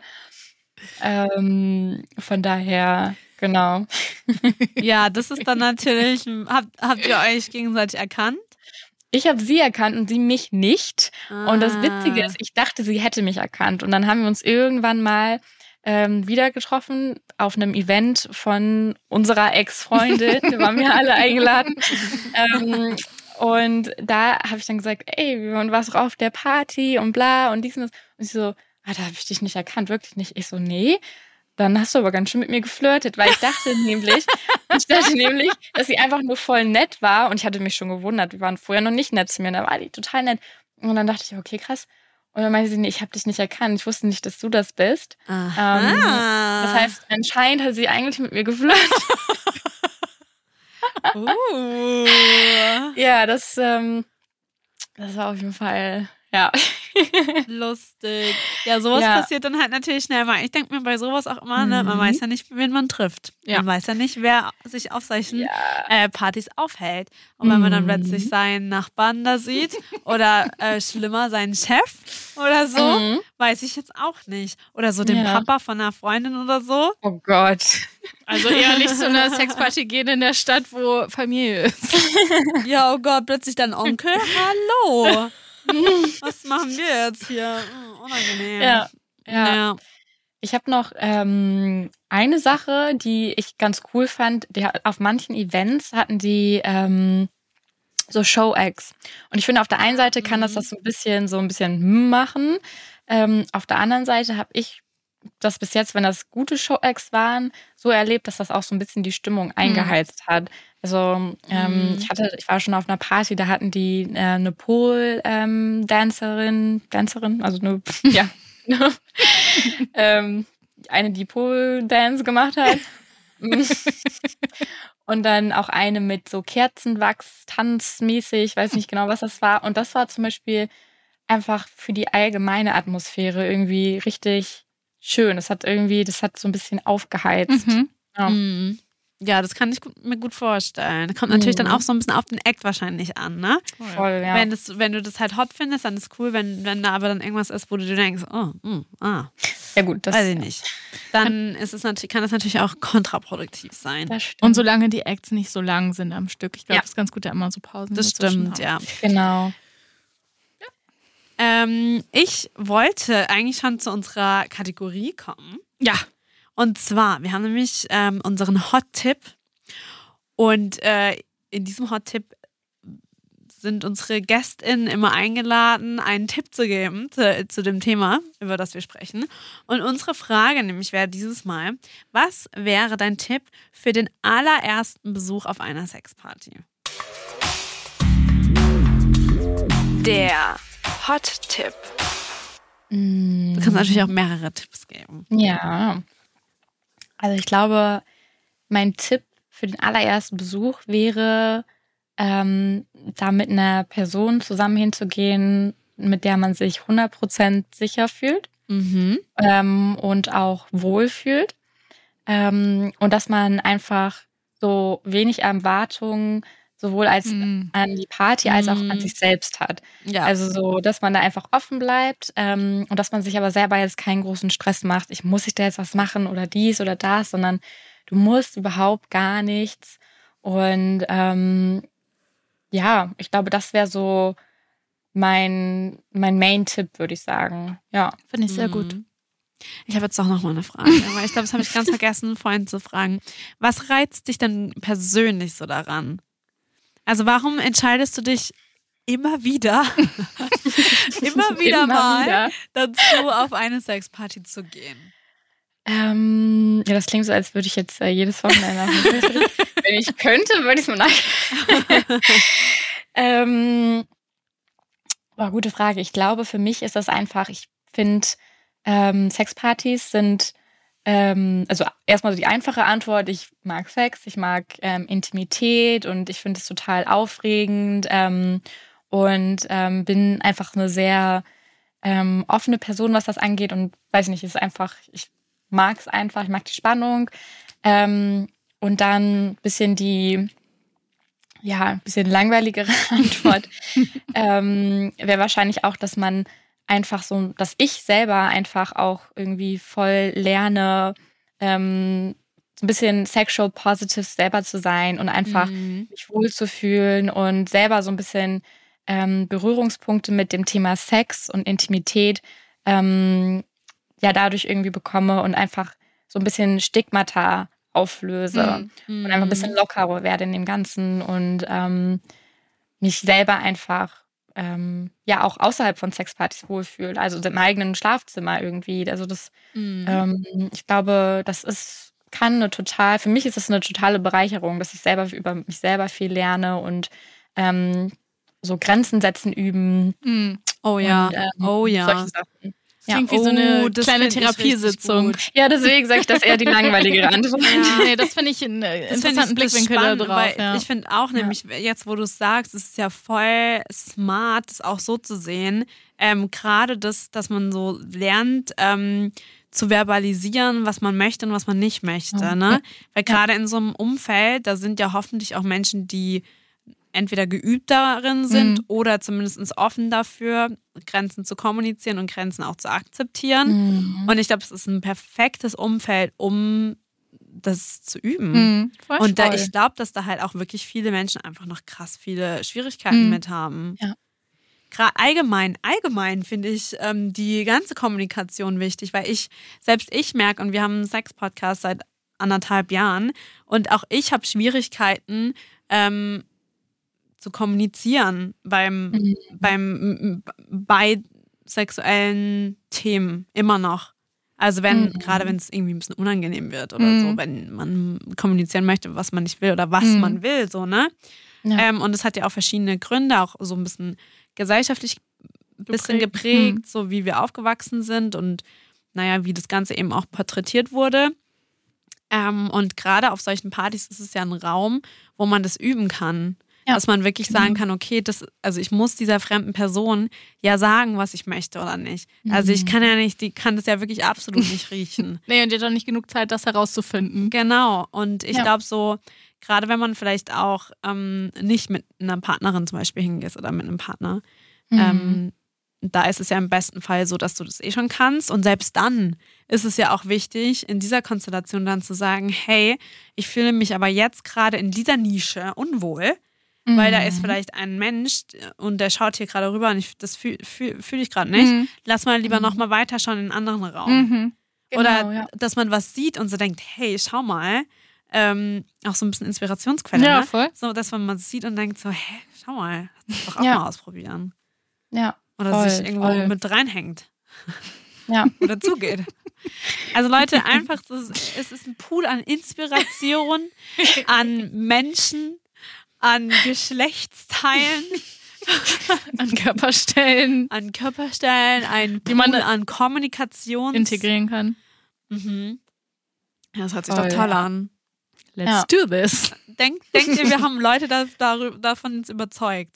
Von daher, genau. Ja, das ist dann natürlich, habt ihr euch gegenseitig erkannt? Ich habe sie erkannt und sie mich nicht. Und das Witzige ist, ich dachte, sie hätte mich erkannt. Und dann haben wir uns irgendwann mal wieder getroffen auf einem Event von unserer Ex-Freundin. Da waren wir alle eingeladen. Und da habe ich dann gesagt, ey, und warst du auf der Party und bla und dies und das. Und sie so, da habe ich dich nicht erkannt, wirklich nicht. Ich so, nee. Dann hast du aber ganz schön mit mir geflirtet, weil ich dachte nämlich, dass sie einfach nur voll nett war und ich hatte mich schon gewundert, wir waren vorher noch nicht nett zu mir, da war die total nett und dann dachte ich, okay, krass. Und dann meinte sie, nee, ich habe dich nicht erkannt, ich wusste nicht, dass du das bist. Das heißt, anscheinend hat sie eigentlich mit mir geflirtet. Ja, das war auf jeden Fall, Ja. Lustig. Ja, sowas passiert dann halt natürlich schnell mal. Ich denke mir bei sowas auch immer, ne, man weiß ja nicht, wen man trifft. Ja. Man weiß ja nicht, wer sich auf solchen Partys aufhält. Und wenn man dann plötzlich seinen Nachbarn da sieht oder schlimmer, seinen Chef oder so, weiß ich jetzt auch nicht. Oder so den Papa von einer Freundin oder so. Oh Gott. Also eher nicht zu einer Sexparty gehen in der Stadt, wo Familie ist. Ja, oh Gott, plötzlich dein Onkel. Hallo. Was machen wir jetzt hier? Unangenehm. Ja. Ich habe noch eine Sache, die ich ganz cool fand. Auf manchen Events hatten die so Show-Acts. Und ich finde, auf der einen Seite kann das so ein bisschen machen. Auf der anderen Seite habe ich das bis jetzt, wenn das gute Show-Acts waren, so erlebt, dass das auch so ein bisschen die Stimmung eingeheizt hat. Also ich war schon auf einer Party, da hatten die eine Pole-Dancerin, also eine, die Pole-Dance gemacht hat. Und dann auch eine mit so Kerzenwachs, tanzmäßig, weiß nicht genau, was das war. Und das war zum Beispiel einfach für die allgemeine Atmosphäre irgendwie richtig schön. Das hat so ein bisschen aufgeheizt. Ja, das kann ich mir gut vorstellen. Kommt natürlich dann auch so ein bisschen auf den Act wahrscheinlich an, ne? Voll, ja. Wenn du das halt hot findest, dann ist cool. Wenn da aber dann irgendwas ist, wo du dir denkst, ja gut, das weiß ich nicht. Dann kann das natürlich auch kontraproduktiv sein. Und solange die Acts nicht so lang sind am Stück. Ich glaube, das ist ganz gut, da immer so Pausen das stimmt, ja. Genau. Ich wollte eigentlich schon zu unserer Kategorie kommen. Ja. Und zwar, wir haben nämlich unseren Hot-Tipp und in diesem Hot-Tipp sind unsere GästInnen immer eingeladen, einen Tipp zu geben zu dem Thema, über das wir sprechen. Und unsere Frage nämlich wäre dieses Mal, was wäre dein Tipp für den allerersten Besuch auf einer Sexparty? Der Hot-Tipp. Du kannst natürlich auch mehrere Tipps geben. Ja. Also ich glaube, mein Tipp für den allerersten Besuch wäre, da mit einer Person zusammen hinzugehen, mit der man sich 100% sicher fühlt und auch wohlfühlt. Und dass man einfach so wenig Erwartungen sowohl als an die Party als auch an sich selbst hat. Ja. Also so, dass man da einfach offen bleibt und dass man sich aber selber jetzt keinen großen Stress macht. Muss ich da jetzt was machen oder dies oder das, sondern du musst überhaupt gar nichts. Und ich glaube, das wäre so mein Main-Tipp, würde ich sagen. Ja, finde ich sehr gut. Ich habe jetzt doch noch mal eine Frage, weil ich glaube, das habe ich ganz vergessen, vorhin zu fragen. Was reizt dich denn persönlich so daran? Also warum entscheidest du dich immer wieder dazu, auf eine Sexparty zu gehen? Das klingt so, als würde ich jetzt jedes Wochenende wenn ich könnte, würde ich es mal nachdenken. Gute Frage. Ich glaube, für mich ist das einfach, ich finde, Sexpartys sind also erstmal so die einfache Antwort, ich mag Sex, ich mag Intimität und ich finde es total aufregend und bin einfach eine sehr offene Person, was das angeht und weiß nicht, ist einfach, ich mag es einfach, ich mag die Spannung und dann ein bisschen bisschen langweiligere Antwort wäre wahrscheinlich auch, dass man einfach so, dass ich selber einfach auch irgendwie voll lerne, so ein bisschen sexual positive selber zu sein und einfach mich wohlzufühlen und selber so ein bisschen Berührungspunkte mit dem Thema Sex und Intimität dadurch irgendwie bekomme und einfach so ein bisschen Stigmata auflöse und einfach ein bisschen lockerer werde in dem Ganzen und mich selber einfach auch außerhalb von Sexpartys wohlfühlt, also im eigenen Schlafzimmer irgendwie. Also das, ich glaube, für mich ist das eine totale Bereicherung, dass ich selber über mich selber viel lerne und so Grenzen setzen üben. Oh ja, und, solche Sachen. Das klingt wie so eine das kleine find ich Therapiesitzung. richtig gut. Ja, deswegen sage ich das eher die langweiligere Antwort. Nee, das finde ich einen interessanten Blickwinkel da drauf. Weil ich finde auch nämlich, jetzt wo du es sagst, es ist ja voll smart, das auch so zu sehen. Gerade das, dass man so lernt, zu verbalisieren, was man möchte und was man nicht möchte. Ne? Weil gerade in so einem Umfeld, da sind ja hoffentlich auch Menschen, die entweder geübt darin sind oder zumindest offen dafür, Grenzen zu kommunizieren und Grenzen auch zu akzeptieren. Und ich glaube, es ist ein perfektes Umfeld, um das zu üben. Und ich glaube, dass da halt auch wirklich viele Menschen einfach noch krass viele Schwierigkeiten mit haben. Ja. Gerade allgemein finde ich die ganze Kommunikation wichtig, weil selbst ich merke, und wir haben einen Sex-Podcast seit 1,5 Jahren und auch ich habe Schwierigkeiten, zu kommunizieren bei sexuellen Themen immer noch. Also gerade wenn es irgendwie ein bisschen unangenehm wird oder so, wenn man kommunizieren möchte, was man nicht will oder was man will, so, ne? Ja. Und es hat ja auch verschiedene Gründe, auch so ein bisschen gesellschaftlich geprägt, so wie wir aufgewachsen sind und naja, wie das Ganze eben auch porträtiert wurde. Und gerade auf solchen Partys ist es ja ein Raum, wo man das üben kann. Ja. Dass man wirklich sagen kann, okay, also ich muss dieser fremden Person ja sagen, was ich möchte oder nicht. Also ich kann die kann das ja wirklich absolut nicht riechen. Nee, und die hat doch nicht genug Zeit, das herauszufinden. Genau. Und ich glaube so, gerade wenn man vielleicht auch nicht mit einer Partnerin zum Beispiel hingeht oder mit einem Partner, da ist es ja im besten Fall so, dass du das schon kannst. Und selbst dann ist es ja auch wichtig, in dieser Konstellation dann zu sagen, hey, ich fühle mich aber jetzt gerade in dieser Nische unwohl, weil da ist vielleicht ein Mensch und der schaut hier gerade rüber und das fühle ich gerade nicht. Lass mal lieber nochmal weiterschauen in einen anderen Raum. Genau, oder dass man was sieht und so denkt, hey, schau mal, auch so ein bisschen Inspirationsquelle. Ja, ne? voll. So, dass man sieht und denkt so, hä, schau mal, lass das doch auch mal ausprobieren. Ja. Oder voll, sich irgendwo mit reinhängt. Ja. Oder zugeht. Also Leute, einfach, es ist ein Pool an Inspiration, an Menschen, an Geschlechtsteilen, an Körperstellen, ein Pool an Kommunikation integrieren kann. Ja, das hört sich doch toll an. Let's do this. Denkt ihr, wir haben Leute davon uns überzeugt?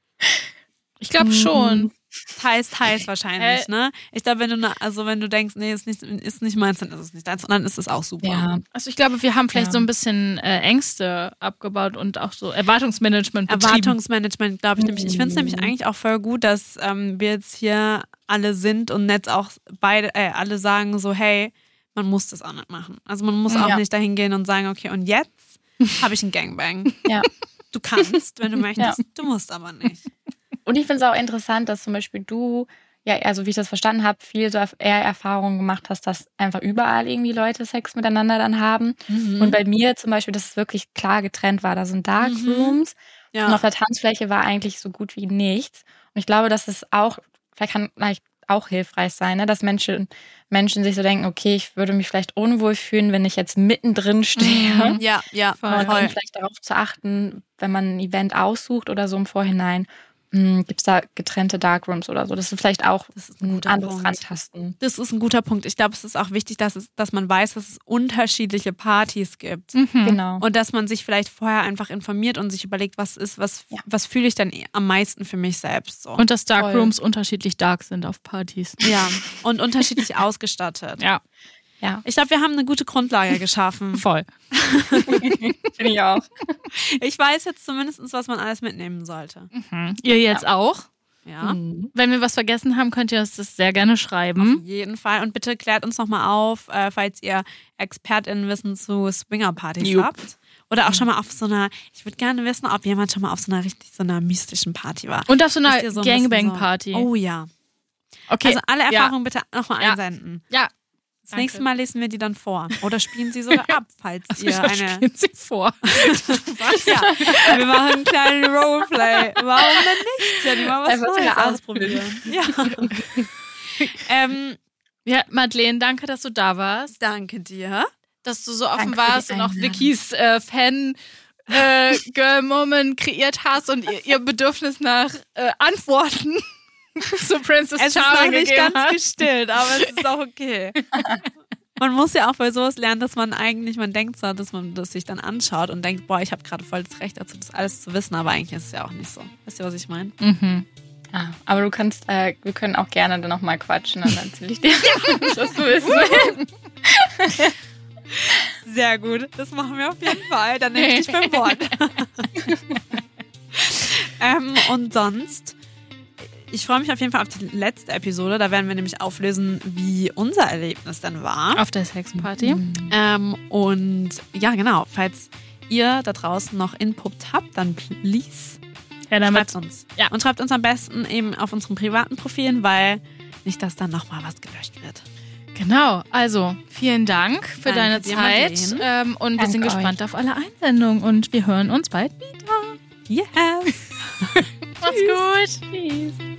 Ich glaube schon. Teils wahrscheinlich, ne? Ich glaube, wenn du denkst, nee, ist nicht meins, dann ist es nicht deins, und dann ist es auch super. Ja. Also ich glaube, wir haben vielleicht so ein bisschen Ängste abgebaut und auch so Erwartungsmanagement betrieben. Erwartungsmanagement, glaube ich nämlich. Ich finde es nämlich eigentlich auch voll gut, dass wir jetzt hier alle sind und jetzt auch alle sagen so, hey, man muss das auch nicht machen. Also man muss auch nicht dahin gehen und sagen, okay, und jetzt habe ich einen Gangbang. Ja. Du kannst, wenn du möchtest, du musst aber nicht. Und ich finde es auch interessant, dass zum Beispiel du, ja, also wie ich das verstanden habe, viel so eher Erfahrungen gemacht hast, dass einfach überall irgendwie Leute Sex miteinander dann haben. Und bei mir zum Beispiel, dass es wirklich klar getrennt war. Da sind Darkrooms und auf der Tanzfläche war eigentlich so gut wie nichts. Und ich glaube, dass es auch, vielleicht auch hilfreich sein, ne? Dass Menschen sich so denken, okay, ich würde mich vielleicht unwohl fühlen, wenn ich jetzt mittendrin stehe. Ja, voll. Und dann vielleicht darauf zu achten, wenn man ein Event aussucht oder so im Vorhinein, gibt es da getrennte Darkrooms oder so. Das ist vielleicht auch ein anderes Rantasten. Das ist ein guter Punkt. Ich glaube, es ist auch wichtig, dass man weiß, dass es unterschiedliche Partys gibt. Genau. Und dass man sich vielleicht vorher einfach informiert und sich überlegt, was fühle ich denn am meisten für mich selbst. So. Und dass Darkrooms unterschiedlich dark sind auf Partys. Ja, und unterschiedlich ausgestattet. Ja. Ich glaube, wir haben eine gute Grundlage geschaffen. Voll. Finde ich auch. Ich weiß jetzt zumindest, was man alles mitnehmen sollte. Ihr jetzt auch? Ja. Wenn wir was vergessen haben, könnt ihr uns das sehr gerne schreiben. Auf jeden Fall. Und bitte klärt uns nochmal auf, falls ihr ExpertInnen-Wissen zu Swingerpartys habt. Oder auch schon mal auf ich würde gerne wissen, ob jemand schon mal auf so einer mystischen Party war. Und auf so einer so Gangbang-Party. Oh ja. Okay. Also alle Erfahrungen bitte nochmal einsenden. Ja. Das nächste Mal lesen wir die dann vor. Oder spielen sie sogar ab, falls ihr Spielen sie vor. Was? Ja, wir machen einen kleinen Roleplay. Warum denn nicht? Ja, die mal was Neues ausprobieren. Ja, Madeleine, danke, dass du da warst. Danke dir. Dass du so offen warst und auch Vickys Fan-Girl-Moment kreiert hast und ihr Bedürfnis nach Antworten. zu Princess Es ist noch Charming nicht gegeben ganz hat. gestillt, aber es ist auch okay. Man muss ja auch bei sowas lernen, dass man denkt so, dass man das sich dann anschaut und denkt, boah, ich habe gerade voll das Recht dazu, das alles zu wissen, aber eigentlich ist es ja auch nicht so. Weißt du, was ich meine? Mhm. Aber du kannst, wir können auch gerne dann nochmal quatschen und dann erzähle ich dir, was du wissen willst. Sehr gut, das machen wir auf jeden Fall. Dann nehme ich dich beim Wort. Und sonst, ich freue mich auf jeden Fall auf die letzte Episode. Da werden wir nämlich auflösen, wie unser Erlebnis dann war. Auf der Sexparty. Und ja, genau, falls ihr da draußen noch Input habt, dann please schreibt uns. Ja. Und schreibt uns am besten eben auf unseren privaten Profilen, weil nicht, dass dann nochmal was gelöscht wird. Genau, also vielen Dank für deine dir, Zeit Madeleine. und wir sind gespannt auf alle Einsendungen und wir hören uns bald wieder. Yes! Macht's gut. Tschüss.